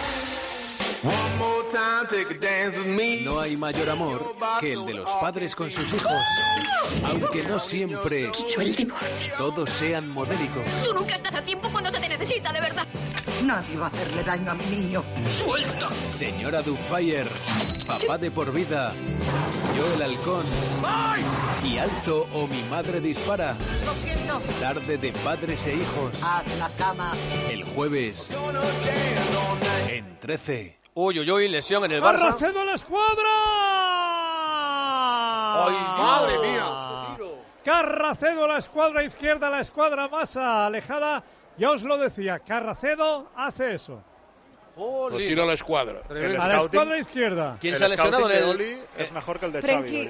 No hay mayor amor que el de los padres con sus hijos, aunque no siempre todos sean modélicos. Tú nunca estás a tiempo cuando se te necesita, de verdad. Nadie va a hacerle daño a mi niño. ¡Suelta! Señora Dubfire, Papá de por vida, Yo el halcón y Alto o mi madre dispara. Lo siento. Tarde de padres e hijos. Haz la cama. El jueves en 13. Uy, lesión en el Barça. ¡Carracedo a la escuadra! ¡Ay, madre mía! Carracedo a la escuadra izquierda, la escuadra más alejada. Ya os lo decía, Carracedo hace eso. Lo tira a la escuadra. A la escuadra izquierda. ¿Quién se ha lesionado? El Oli es mejor que el de Xavi.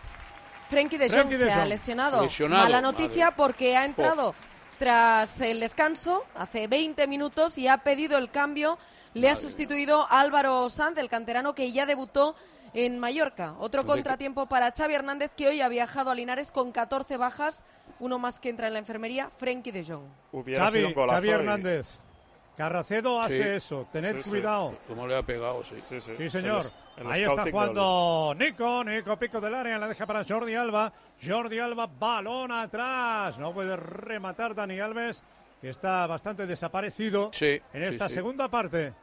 Frenkie de Jong se ha lesionado. Mala noticia porque ha entrado tras el descanso hace 20 minutos y ha pedido el cambio. Le ha sustituido Álvaro Sanz, el canterano que ya debutó en Mallorca. Otro contratiempo para Xavi Hernández, que hoy ha viajado a Linares con 14 bajas. Uno más que entra en la enfermería, Frenkie de Jong. Xavi Hernández. Carracedo hace eso, tened cuidado. Como le ha pegado, Sí, señor. Ahí está jugando Nico pico del área, la deja para Jordi Alba. Jordi Alba, balón atrás. No puede rematar Dani Alves, que está bastante desaparecido en esta segunda parte.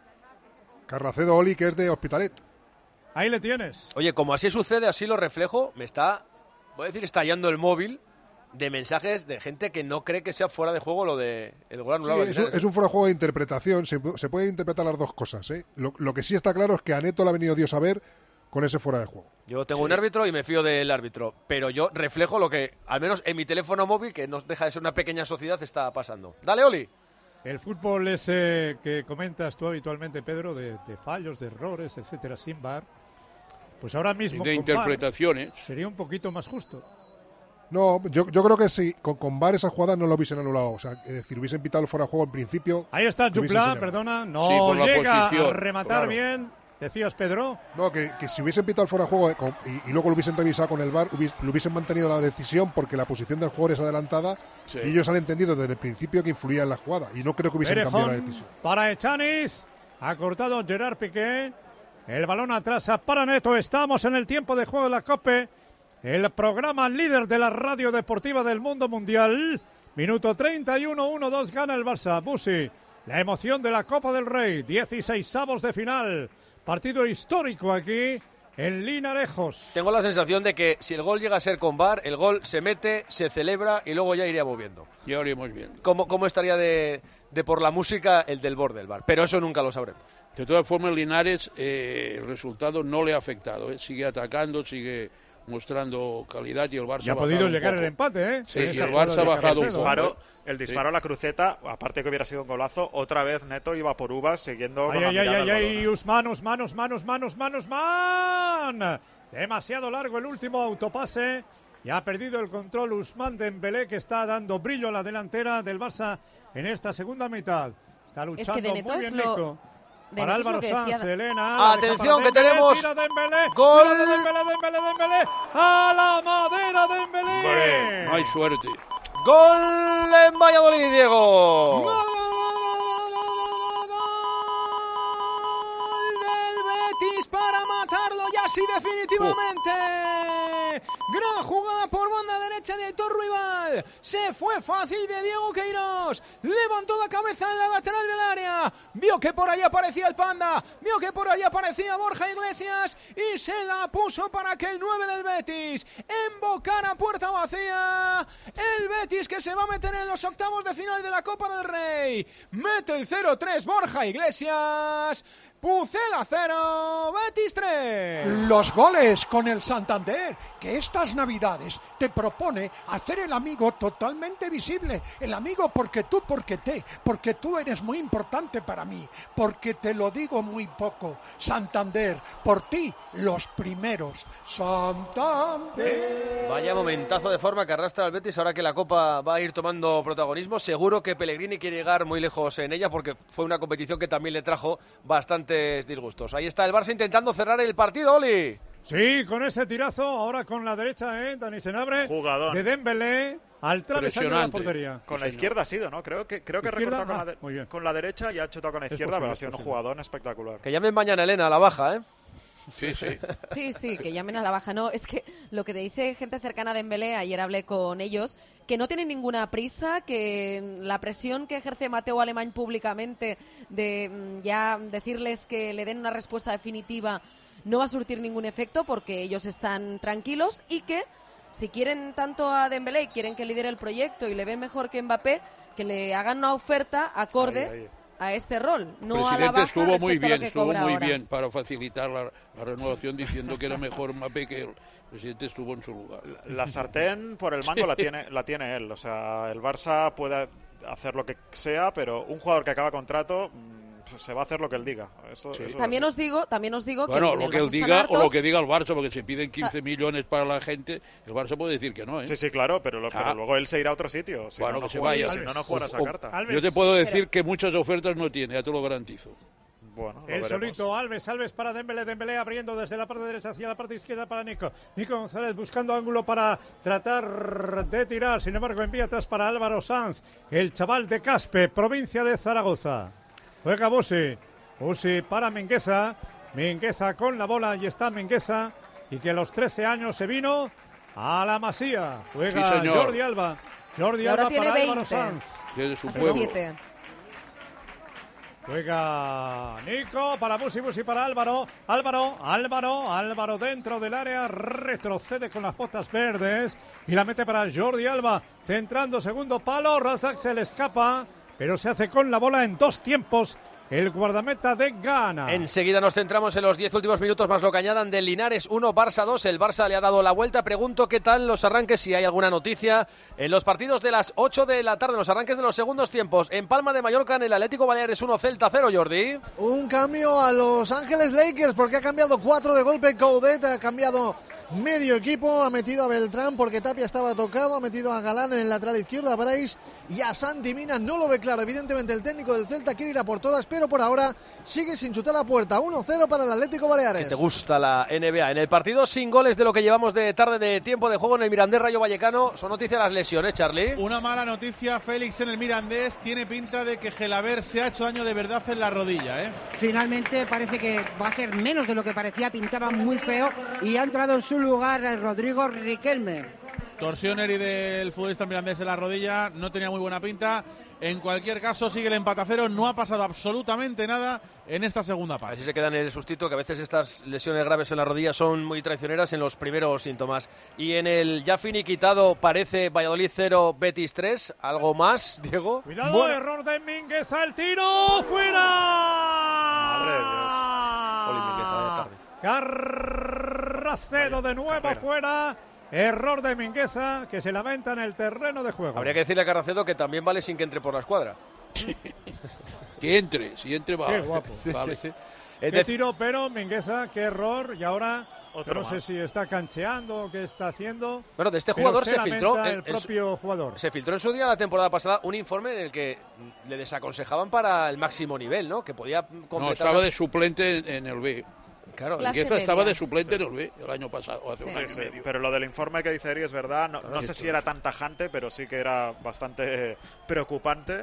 Carracedo Oli, que es de Hospitalet. Ahí le tienes. Oye, como así sucede, así lo reflejo, me está, voy a decir, estallando el móvil de mensajes de gente que no cree que sea fuera de juego lo de el gol anulado. Es un fuera de juego de interpretación, se pueden interpretar las dos cosas. Lo que sí está claro es que a Neto le ha venido Dios a ver con ese fuera de juego. Yo tengo un árbitro y me fío del árbitro, pero yo reflejo lo que, al menos en mi teléfono móvil, que no deja de ser una pequeña sociedad, está pasando. Dale, Oli. El fútbol ese que comentas tú habitualmente, Pedro, de fallos, de errores, etcétera, sin VAR, pues ahora mismo de interpretaciones sería un poquito más justo. No, yo creo que si con VAR esa jugada no lo hubiesen anulado. O sea, es decir, hubiesen pitado el fuera de juego en principio. Ahí está Juplá, perdona, no llega a rematar bien. Decías, Pedro. No, que si hubiesen pitado el fuera de juego y luego lo hubiesen revisado con el VAR, lo hubiesen mantenido la decisión porque la posición del jugador es adelantada y ellos han entendido desde el principio que influía en la jugada y no creo que hubiesen cambiado la decisión. Para Echaniz, ha cortado Gerard Piqué. El balón atrás para Neto. Estamos en el tiempo de juego de la COPE. El programa líder de la radio deportiva del mundo mundial. Minuto 31, 1-2 gana el Barça. Busi, la emoción de la Copa del Rey. 16avos de final. Partido histórico aquí en Linarejos. Tengo la sensación de que si el gol llega a ser con VAR, el gol se mete, se celebra y luego ya iríamos viendo. Ya iríamos viendo. ¿Cómo estaría de por la música el del borde del VAR? Pero eso nunca lo sabremos. De todas formas, Linares, el resultado no le ha afectado. Sigue atacando, sigue mostrando calidad y el Barça ha podido llegar el empate, Sí, el Barça ha bajado un poco. El disparo a la cruceta, aparte que hubiera sido un golazo, otra vez Neto iba por uvas siguiendo con la mirada ay, Usman. Demasiado largo el último autopase y ha perdido el control Ousmane Dembélé, que está dando brillo a la delantera del Barça en esta segunda mitad. Está luchando muy bien Nico. Para Álvaro Sanz, Elena. Atención que tenemos gol de Dembélé. A la madera Dembélé. No hay suerte. Gol en Valladolid, Diego. Gol del Betis para matarlo ya así definitivamente. Gran jugada por banda derecha de Aitor Ruibal. Se fue fácil de Diego Queiroz. Levantó la cabeza en la lateral del área. Vio que por ahí aparecía el Panda. Vio que por ahí aparecía Borja Iglesias. Y se la puso para que el 9 del Betis embocara puerta vacía. El Betis que se va a meter en los octavos de final de la Copa del Rey. Mete el 0-3 Borja Iglesias. Pucela 0, Betis 3. Los goles con el Santander, que estas Navidades te propone hacer el amigo totalmente visible. El amigo porque tú eres muy importante para mí, porque te lo digo muy poco. Santander, por ti, los primeros. Santander. Vaya momentazo de forma que arrastra al Betis ahora que la Copa va a ir tomando protagonismo. Seguro que Pellegrini quiere llegar muy lejos en ella porque fue una competición que también le trajo bastante disgustos. Ahí está el Barça intentando cerrar el partido, Oli. Sí, con ese tirazo, ahora con la derecha, Dani Senabre. Jugadón. De Dembélé al travesaño de la portería. Con la izquierda ha sido, ¿no? Creo que recortado con la derecha y ha chutado con la izquierda, pero ha sido un jugadón espectacular. Que llamen mañana Elena a la baja, Sí, que llamen a la baja. No, es que lo que te dice gente cercana a Dembélé, ayer hablé con ellos, que no tienen ninguna prisa, que la presión que ejerce Mateu Alemany públicamente de ya decirles que le den una respuesta definitiva no va a surtir ningún efecto porque ellos están tranquilos y que si quieren tanto a Dembélé y quieren que lidere el proyecto y le ven mejor que Mbappé, que le hagan una oferta acorde a este rol, no a la baja estuvo muy bien, estuvo muy bien para facilitar la renovación diciendo que era mejor Mbappé que él. El presidente estuvo en su lugar. La sartén por el mango la tiene él. O sea, el Barça puede hacer lo que sea, pero un jugador que acaba contrato se va a hacer lo que él diga. Eso también os digo bueno, que lo que él diga o lo que diga el Barça, porque si piden 15 millones para la gente, el Barça puede decir que no, ¿eh? Sí, claro, pero luego él se irá a otro sitio. Si bueno, no, que se vaya. Si no juega esa carta. Yo te puedo decir que muchas ofertas no tiene, ya te lo garantizo. Bueno, el solito Alves para Dembélé abriendo desde la parte derecha hacia la parte izquierda para Nico González buscando ángulo para tratar de tirar, sin embargo envía atrás para Álvaro Sanz, el chaval de Caspe, provincia de Zaragoza. Juega Busi para Mingueza con la bola, y está Mingueza, y que a los 13 años se vino a la Masía. Juega sí, Jordi Alba para 20. Álvaro Sanz. Desde su pueblo. 7. Juega Nico para Busi para Álvaro dentro del área, retrocede con las botas verdes y la mete para Jordi Alba, centrando segundo palo, Razak se le escapa, pero se hace con la bola en 2 tiempos el guardameta de Ghana. Enseguida nos centramos en los 10 últimos minutos más lo que añadan del Linares 1, Barça 2. El Barça le ha dado la vuelta. Pregunto qué tal los arranques, si hay alguna noticia en los partidos de las 8 de la tarde, los arranques de los segundos tiempos. En Palma de Mallorca, en el Atlético Baleares 1, Celta 0, Jordi. Un cambio a Los Ángeles Lakers porque ha cambiado 4 de golpe Coudet, ha cambiado medio equipo, ha metido a Beltrán porque Tapia estaba tocado, ha metido a Galán en el lateral izquierdo, a Bryce y a Santi Mina. No lo ve claro, evidentemente el técnico del Celta quiere ir a por todas, pero por ahora sigue sin chutar a puerta. 1-0 para el Atlético Baleares. Que te gusta la NBA. En el partido sin goles de lo que llevamos de tarde de tiempo de juego en el Mirandés Rayo Vallecano, son noticias las lesiones, Charlie. Una mala noticia, Félix, en el Mirandés. Tiene pinta de que Gelaber se ha hecho daño de verdad en la rodilla, ¿eh? Finalmente parece que va a ser menos de lo que parecía, pintaba muy feo y ha entrado en su lugar Rodrigo Riquelme. Torsión del futbolista mirandés en la rodilla, no tenía muy buena pinta. En cualquier caso, sigue el empate a 0, no ha pasado absolutamente nada en esta segunda parte. Así se queda en el sustito, que a veces estas lesiones graves en la rodilla son muy traicioneras en los primeros síntomas. Y en el ya finiquitado parece Valladolid 0, Betis 3. ¿Algo más, Diego? Cuidado, error de Mingueza, el tiro, ¡fuera! Madre de Dios. Oli, Mingueza, vaya tarde. Carracedo de nuevo fuera. Error de Mingueza, que se lamenta en el terreno de juego. Habría que decirle a Carracedo que también vale sin que entre por la escuadra. Que entre, si entre va. Qué guapo. Sí, vale. sí. Qué tiro, pero Mingueza, qué error. Y ahora otro no sé si está cancheando o qué está haciendo. Bueno, de este jugador se filtró el propio jugador. Se filtró en su día la temporada pasada un informe en el que le desaconsejaban para el máximo nivel, ¿no? Que podía completar. No, estaba de suplente en el B. Claro, Mingueza estaba de suplente en el B el año pasado, o hace un año y medio. Pero lo del informe que dice Eri es verdad, no sé si era tan tajante, pero sí que era bastante preocupante.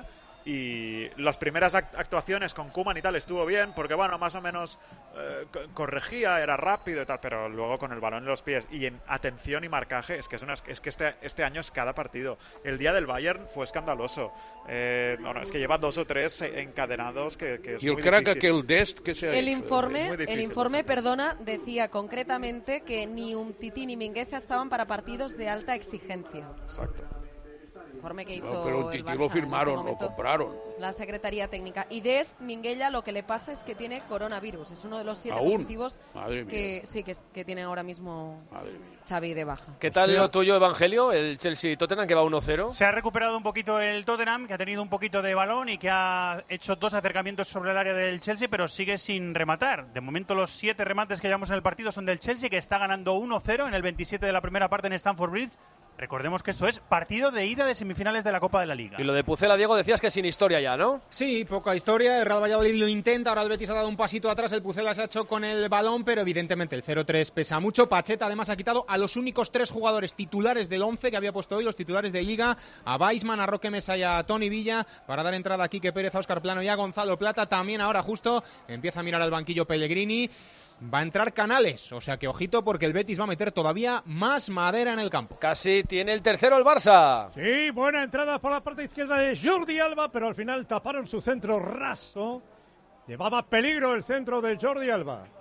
Y las primeras actuaciones con Koeman y tal estuvo bien, porque bueno, más o menos corregía, era rápido y tal, pero luego con el balón en los pies y en atención y marcaje, es que este año es cada partido. El día del Bayern fue escandaloso. Es que lleva 2 o 3 encadenados que es y el muy crack difícil. aquel Dest que se ha el hecho. informe, perdona, decía concretamente que ni Umtiti ni Mingueza estaban para partidos de alta exigencia. Exacto. Informe que hizo pero el Titi Barça lo firmaron, en ese momento, lo compraron. la Secretaría Técnica. Y de Minguella lo que le pasa es que tiene coronavirus. Es uno de los 7 ¿Aún? positivos Madre que sí que tiene ahora mismo Xavi de baja. ¿Qué tal lo tuyo, Evangelio? El Chelsea-Tottenham que va 1-0. Se ha recuperado un poquito el Tottenham, que ha tenido un poquito de balón y que ha hecho 2 acercamientos sobre el área del Chelsea, pero sigue sin rematar. De momento los 7 remates que llevamos en el partido son del Chelsea, que está ganando 1-0 en el 27 de la primera parte en Stamford Bridge. Recordemos que esto es partido de ida de semifinales de la Copa de la Liga. Y lo de Pucela, Diego, decías que sin historia ya, ¿no? Sí, poca historia. El Real Valladolid lo intenta, ahora el Betis ha dado un pasito atrás, el Pucela se ha hecho con el balón, pero evidentemente el 0-3 pesa mucho. Pacheta además ha quitado a los únicos 3 jugadores titulares del 11 que había puesto hoy, los titulares de Liga, a Weisman, a Roque Mesa y a Toni Villa, para dar entrada a Quique Pérez, a Óscar Plano y a Gonzalo Plata. También ahora justo empieza a mirar al banquillo Pellegrini. Va a entrar Canales, o sea que ojito porque el Betis va a meter todavía más madera en el campo. Casi tiene el tercero el Barça. Sí, buena entrada por la parte izquierda de Jordi Alba, pero al final taparon su centro raso. Llevaba peligro el centro de Jordi Alba.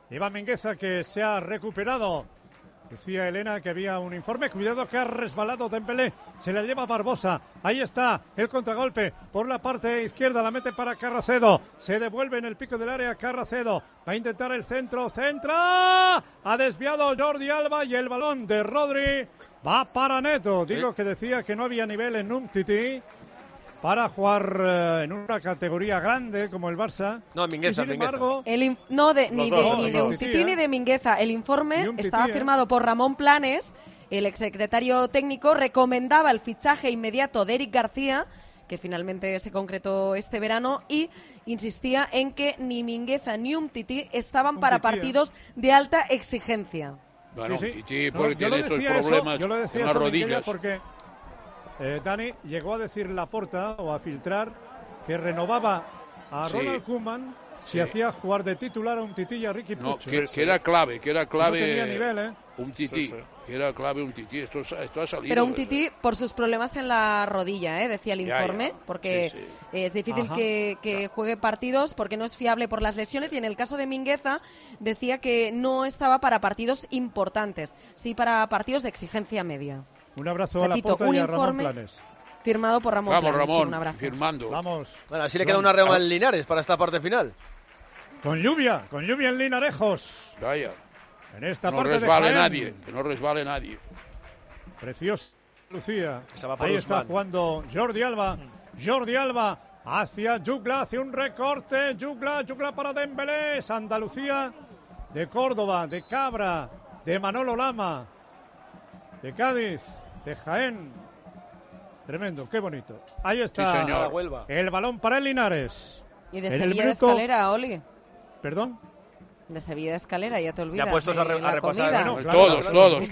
Iván Mingueza, que se ha recuperado. Decía Elena que había un informe. Cuidado que ha resbalado Dembélé. Se la lleva Barbosa. Ahí está el contragolpe por la parte izquierda. La mete para Carracedo. Se devuelve en el pico del área Carracedo. Va a intentar el centro. ¡Centra! Ha desviado Jordi Alba y el balón de Rodri va para Neto. Digo que decía que no había nivel en Umtiti para jugar en una categoría grande como el Barça. No, Mingueza, sin embargo, ni de Umtiti ni de Mingueza. El informe estaba firmado por Ramón Planes, el exsecretario técnico. Recomendaba el fichaje inmediato de Eric García, que finalmente se concretó este verano, y insistía en que ni Mingueza ni Umtiti estaban para partidos de alta exigencia. Bueno, Umtiti porque tiene estos problemas en las rodillas. Porque Dani llegó a decir Laporta o a filtrar que renovaba a Ronald Koeman si hacía jugar de titular a Umtiti y a Riqui Puig. No, que era clave, No tenía nivel, Umtiti, que era clave Umtiti. Esto ha salido. Pero Umtiti por sus problemas en la rodilla, decía el informe, porque es difícil que juegue partidos porque no es fiable por las lesiones, y en el caso de Mingueza decía que no estaba para partidos importantes, sí para partidos de exigencia media. Un abrazo a Laporta y a Ramón Planes. Firmado por Ramón Planes. Ramón, un abrazo. firmando. Vamos. Bueno, así le queda una reoma en Linares para esta parte final. Con lluvia en Linarejos. Vaya. En esta no parte resbale de Jaén. nadie, que no resbale nadie. Precioso, Lucía. Ahí está jugando Jordi Alba. Jordi Alba hacia Jugla, hace un recorte. Jugla para Dembélé. Es Andalucía, de Córdoba, de Cabra, de Manolo Lama, de Cádiz, de Jaén. Tremendo, qué bonito. Ahí está el balón para el Linares. Y de Sevilla de Escalera, Oli. ¿Perdón? De Sevilla de Escalera, ya te olvidas. Ya puestos a repasar. Bueno, todos.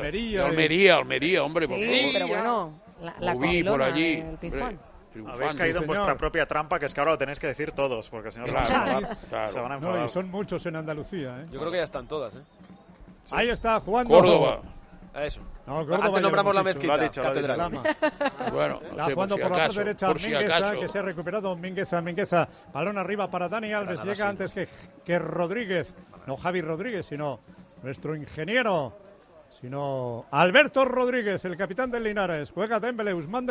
Almería, hombre, por favor. Sí, pero bueno, la Comilona, por allí. Habéis caído en vuestra propia trampa, que es que ahora lo tenéis que decir todos, porque si no se van a enfadar. No, y son muchos en Andalucía. Yo creo que ya están todas. Sí. Ahí está jugando Córdoba. Eso. No, Córdoba. Antes nombramos la mezquita. Lo ha dicho. Bueno, está jugando por la parte derecha Mingueza, que se ha recuperado. Mingueza. Balón arriba para Dani Alves. Llega antes que Rodríguez. No Javi Rodríguez, sino nuestro ingeniero. Sino Alberto Rodríguez, el capitán del Linares. Juega Dembélé, Ousmane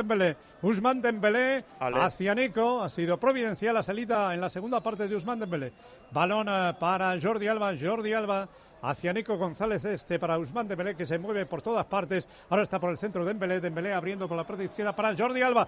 Dembélé hacia Nico. Ha sido providencial la salida en la segunda parte de Ousmane Dembélé. Balón para Jordi Alba hacia Nico González, para Ousmane Dembélé, que se mueve por todas partes. Ahora está por el centro Dembélé abriendo por la parte izquierda para Jordi Alba,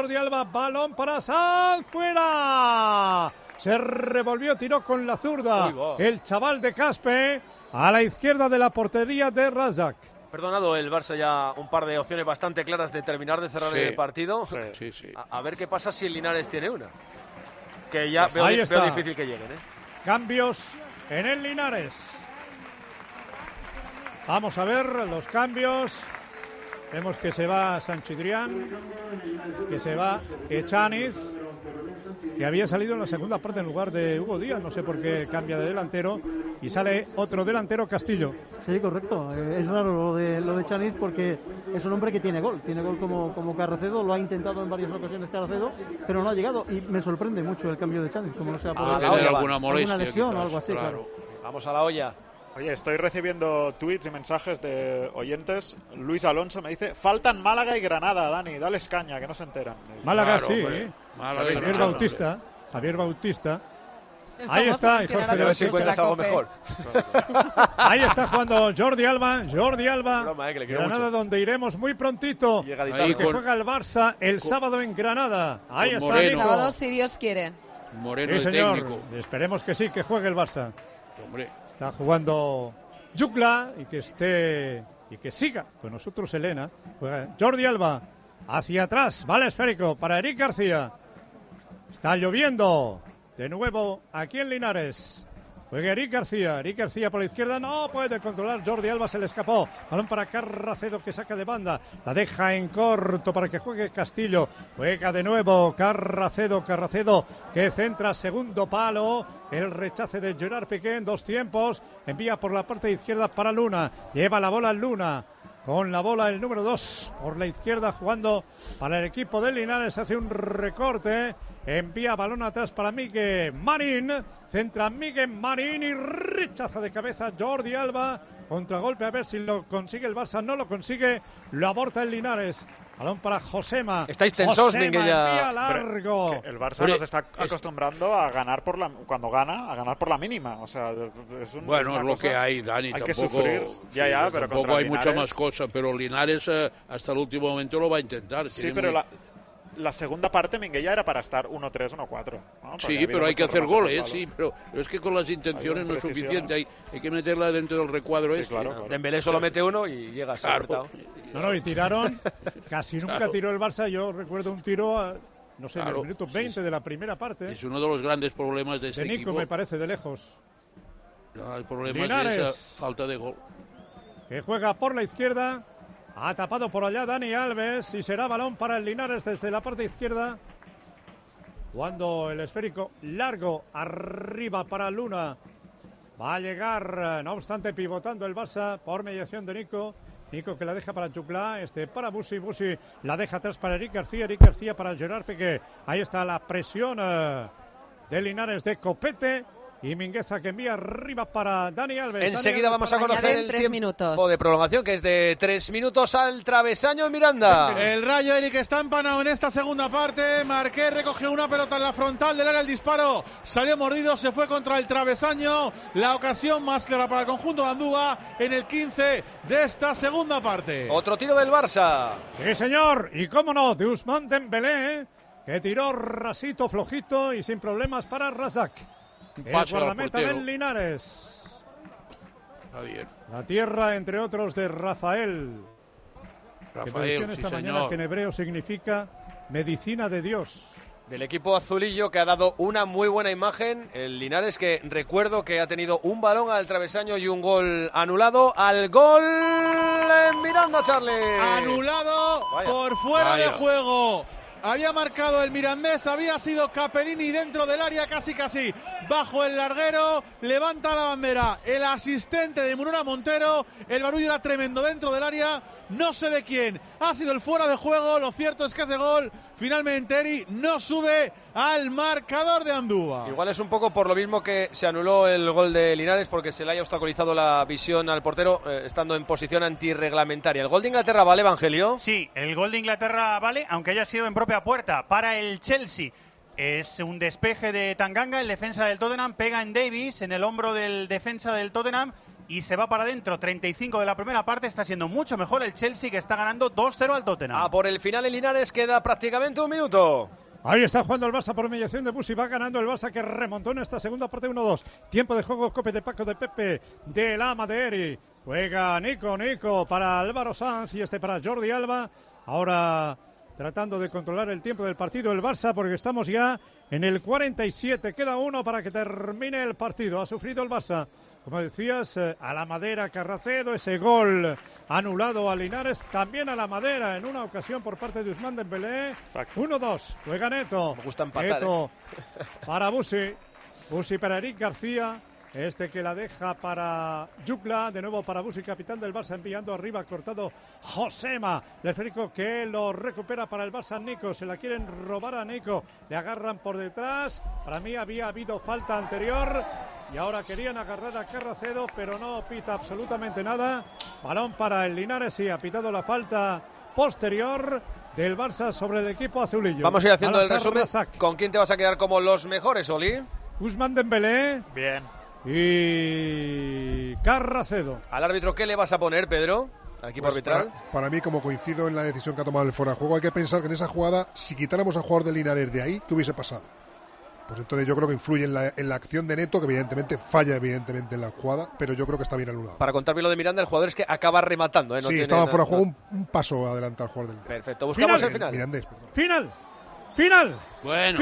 balón para Sanz, fuera. Se revolvió, tiró con la zurda el chaval de Caspe a la izquierda de la portería de Razak. Perdonado el Barça, ya un par de opciones bastante claras de terminar de cerrar el partido. Sí. A ver qué pasa si el Linares tiene una. Que ya veo difícil que lleguen. Cambios en el Linares. Vamos a ver los cambios. Vemos que se va Sanchidrián, que se va Echaniz, que había salido en la segunda parte en lugar de Hugo Díaz. No sé por qué cambia de delantero y sale otro delantero, Castillo. Sí, correcto. Es raro lo de Echaniz porque es un hombre que tiene gol como Carracedo. Lo ha intentado en varias ocasiones Carracedo, pero no ha llegado, y me sorprende mucho el cambio de Echaniz, como no sea por alguna molestia, lesión o algo así. Claro. Vamos a la olla. Oye, estoy recibiendo tweets y mensajes de oyentes. Luis Alonso me dice: faltan Málaga y Granada, Dani, dales caña, que no se enteran. Málaga, sí. Javier Bautista. Ahí está, Jorge de la encuentras algo mejor. Ahí está jugando Jordi Alba. Granada, donde iremos muy prontito. Que juega el Barça el sábado en Granada. Ahí está el sábado, si Dios quiere. Moreno, sí, señor. Técnico. Esperemos que sí, que juegue el Barça. Hombre. Está jugando Jugla y que siga con nosotros Elena. Juega Jordi Alba hacia atrás, vale esférico para Eric García. Está lloviendo de nuevo aquí en Linares. Juega Eric García por la izquierda, no puede controlar Jordi Alba, se le escapó. Balón para Carracedo, que saca de banda, la deja en corto para que juegue Castillo. Juega de nuevo Carracedo que centra segundo palo. El rechace de Gerard Piqué en dos tiempos. Envía por la parte izquierda para Luna. Lleva la bola Luna. Con la bola el número 2 por la izquierda jugando para el equipo de Linares. Hace un recorte envía balón atrás para Miguel Marín, centra Miguel Marín y rechaza de cabeza Jordi Alba, contragolpe a ver si lo consigue el Barça, no lo consigue, lo aborta el Linares. Balón para Josema. Estáis tensos, Minguella. Largo. El Barça nos está acostumbrando a ganar cuando gana, a ganar por la mínima. O sea, es lo que hay, Dani. Hay tampoco, que sufrir. Ya, pero tampoco hay Linares, mucha más cosa. Pero Linares hasta el último momento lo va a intentar. Sí, pero la segunda parte Minguella era para estar 1-3, 1-4. ¿no? Sí, pero hay que hacer goles, sí, pero es que con las intenciones no es suficiente, hay que meterla dentro del recuadro. Sí, claro. Dembélé solo mete uno y llega claro. No, y tiraron, casi nunca tiró el Barça, yo recuerdo un tiro, no sé, en el minuto 20 de la primera parte. Es uno de los grandes problemas de este Nico, equipo. me parece, de lejos. No, el problema Linares, es esa falta de gol. Que juega por la izquierda. Ha tapado por allá Dani Alves y será balón para el Linares desde la parte izquierda. Cuando el esférico largo arriba para Luna. Va a llegar, no obstante, pivotando el Barça por mediación de Nico. Nico que la deja para Juclà, para Busi. Busi la deja atrás para Eric García para Gerard Piqué. Ahí está la presión de Linares de Copete. Y Mingueza que envía arriba para Dani Alves. Enseguida vamos a conocer el tiempo minutos de prolongación, que es de 3 minutos al travesaño Miranda. El Rayo, Eric, está empanado en esta segunda parte. Marqué recogió una pelota en la frontal del área, el disparo salió mordido, se fue contra el travesaño. La ocasión más clara para el conjunto de Andúa en el 15 de esta segunda parte. Otro tiro del Barça. Sí, señor. Y cómo no, de Ousmane Dembélé, que tiró rasito, flojito y sin problemas para Razak. El guardameta del Linares. La tierra, entre otros, de Rafael. Que menciona esta mañana que en hebreo significa medicina de Dios. Del equipo azulillo, que ha dado una muy buena imagen. El Linares, que recuerdo que ha tenido un balón al travesaño y un gol anulado. Al gol en Miranda, Charlie. Anulado por fuera de juego. Había marcado el Mirandés, había sido Capellini dentro del área, casi bajo el larguero, levanta la bandera el asistente de Munera Montero, el barullo era tremendo dentro del área, no sé de quién, ha sido el fuera de juego, lo cierto es que ese gol, finalmente Eri no sube al marcador de Andúa. Igual es un poco por lo mismo que se anuló el gol de Linares, porque se le haya obstaculizado la visión al portero estando en posición antirreglamentaria. ¿El gol de Inglaterra vale, Evangelio? Sí, el gol de Inglaterra vale, aunque haya sido en propia puerta, para el Chelsea. Es un despeje de Tanganga, el defensa del Tottenham, pega en Davis, en el hombro del defensa del Tottenham, y se va para adentro. 35 de la primera parte, está siendo mucho mejor el Chelsea, que está ganando 2-0 al Tottenham. Por el final en Linares queda prácticamente un minuto. Ahí está jugando el Barça por mediación de Busi, va ganando el Barça, que remontó en esta segunda parte 1-2. Tiempo de juego, Cope de Paco, de Pepe, de Lama, de Eri. Juega Nico para Álvaro Sanz y para Jordi Alba. Ahora tratando de controlar el tiempo del partido el Barça, porque estamos ya en el 47. Queda uno para que termine el partido. Ha sufrido el Barça, como decías, a la madera Carracedo, ese gol anulado a Linares, también a la madera en una ocasión por parte de Ousmane Dembélé. 1-2, juega Neto. Me gusta empatar. Neto para Busi para Eric García. Que la deja para Juclà, de nuevo para Busi, capitán del Barça, enviando arriba, cortado Josema. El esférico que lo recupera para el Barça, Nico. Se la quieren robar a Nico. Le agarran por detrás. Para mí había habido falta anterior. Y ahora querían agarrar a Carracedo, pero no pita absolutamente nada. Balón para el Linares, sí, ha pitado la falta posterior del Barça sobre el equipo azulillo. Vamos a ir haciendo el resumen. ¿Con quién te vas a quedar como los mejores, Oli? Ousmane Dembélé. Bien. Y Carracedo. ¿Al árbitro qué le vas a poner, Pedro? ¿Al equipo arbitral? Para mí, como coincido en la decisión que ha tomado el fuera de juego, hay que pensar que en esa jugada, si quitáramos al jugador de Linares de ahí, ¿qué hubiese pasado? Pues entonces yo creo que influye en la acción de Neto, que evidentemente falla en la jugada, pero yo creo que está bien anulado. Para contar bien lo de Miranda, el jugador es que acaba rematando. No sí, estaba fuera de juego un paso adelante al jugador del Linares. Perfecto, buscamos el final. Mirandés, Final. Bueno,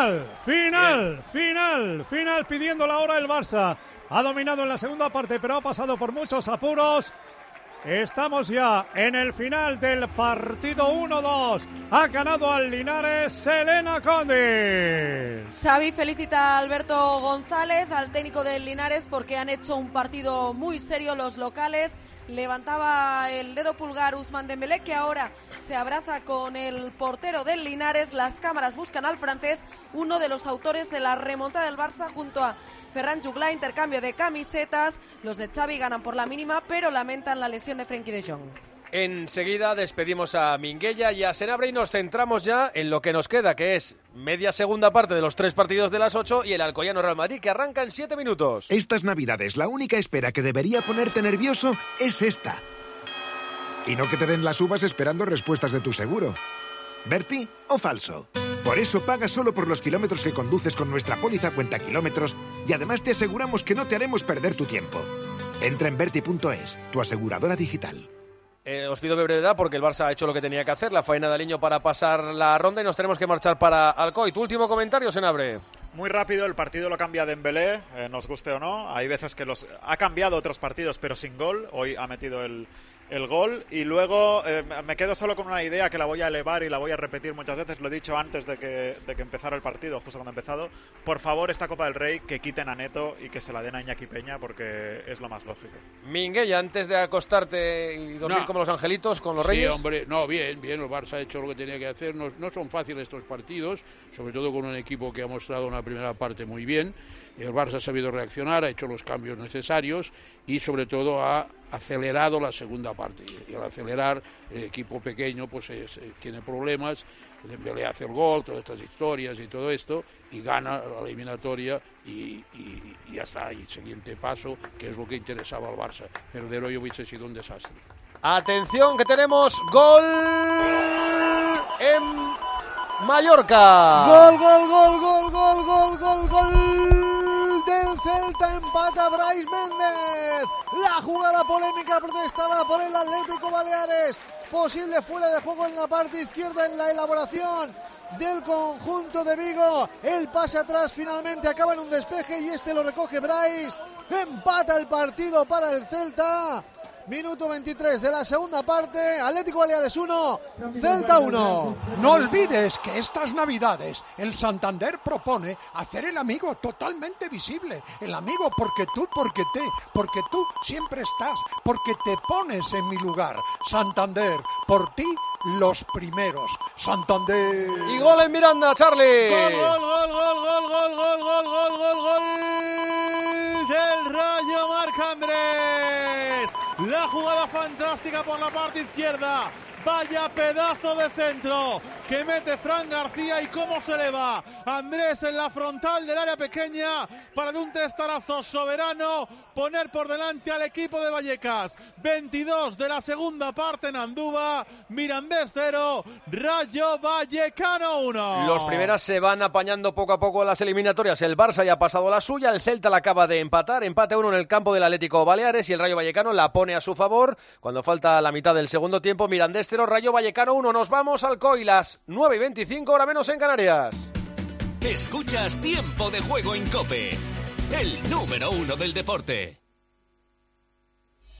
Final, pidiendo la hora el Barça. Ha dominado en la segunda parte, pero ha pasado por muchos apuros. Estamos ya en el final del partido 1-2. Ha ganado al Linares Elena Conde. Xavi felicita a Alberto González, al técnico del Linares, porque han hecho un partido muy serio los locales. levantaba el dedo pulgar Ousmane Dembélé, que ahora se abraza con el portero del Linares. Las cámaras buscan al francés, uno de los autores de la remontada del Barça junto a Ferran Jugla. Intercambio de camisetas, los de Xavi ganan por la mínima, pero lamentan la lesión de Frenkie de Jong. Enseguida despedimos a Minguella y a Senabre y nos centramos ya en lo que nos queda, que es media segunda parte de los 3 partidos de las 8 y el Alcoyano Real Madrid, que arranca en 7 minutos. Estas Navidades, la única espera que debería ponerte nervioso es esta. Y no que te den las uvas esperando respuestas de tu seguro. ¿Berti o falso? Por eso paga solo por los kilómetros que conduces con nuestra póliza cuenta kilómetros y además te aseguramos que no te haremos perder tu tiempo. Entra en Berti.es, tu aseguradora digital. Os pido brevedad porque el Barça ha hecho lo que tenía que hacer, la faena de Aliño para pasar la ronda y nos tenemos que marchar para Alcoy. ¿Tu último comentario, Senabre? Muy rápido, el partido lo cambia Dembélé, nos guste o no. Hay veces que ha cambiado otros partidos pero sin gol. Hoy ha metido el gol y luego me quedo solo con una idea que la voy a elevar y la voy a repetir muchas veces. Lo he dicho antes de que empezara el partido, justo cuando ha empezado. Por favor, esta Copa del Rey que quiten a Neto y que se la den a Iñaki Peña porque es lo más lógico. Minguella, antes de acostarte y dormir como los angelitos con los Reyes. Sí, hombre, no, bien, el Barça ha hecho lo que tenía que hacer. No son fáciles estos partidos, sobre todo con un equipo que ha mostrado una primera parte muy bien. El Barça ha sabido reaccionar, ha hecho los cambios necesarios y sobre todo ha acelerado la segunda parte. Y al acelerar, el equipo pequeño pues tiene problemas. Dembélé hace el gol, todas estas historias y todo esto, y gana la eliminatoria y ya está. Y siguiente paso, que es lo que interesaba al Barça. Perder hoy hubiese sido un desastre. Atención, que tenemos gol en Mallorca. Gol del Celta, empata Brais Méndez. La jugada polémica protestada por el Atlético Baleares. Posible fuera de juego en la parte izquierda en la elaboración del conjunto de Vigo. El pase atrás finalmente acaba en un despeje y este lo recoge Brais. Empata el partido para el Celta. Minuto 23 de la segunda parte. Atlético Baleares 1, Celta 1. No olvides que estas Navidades el Santander propone hacer el amigo totalmente visible. El amigo porque tú siempre estás, porque te pones en mi lugar. Santander, por ti los primeros. Santander. Y gol en Miranda, Charlie. Gol del Rayo Marc-Andrés. La jugada fantástica por la parte izquierda. Vaya pedazo de centro que mete Fran García y cómo se le va Andrés en la frontal del área pequeña para de un testarazo soberano poner por delante al equipo de Vallecas. 22 de la segunda parte en Andúba. Mirandés 0, Rayo Vallecano 1. Los primeras se van apañando poco a poco las eliminatorias. El Barça ya ha pasado la suya, el Celta la acaba de empatar. Empate 1 en el campo del Atlético Baleares y el Rayo Vallecano la pone a su favor cuando falta la mitad del segundo tiempo. Mirandés 0, Rayo Vallecano 1. Nos vamos al COI, las 9:25, hora menos en Canarias. Escuchas Tiempo de Juego en COPE, el número 1 del deporte.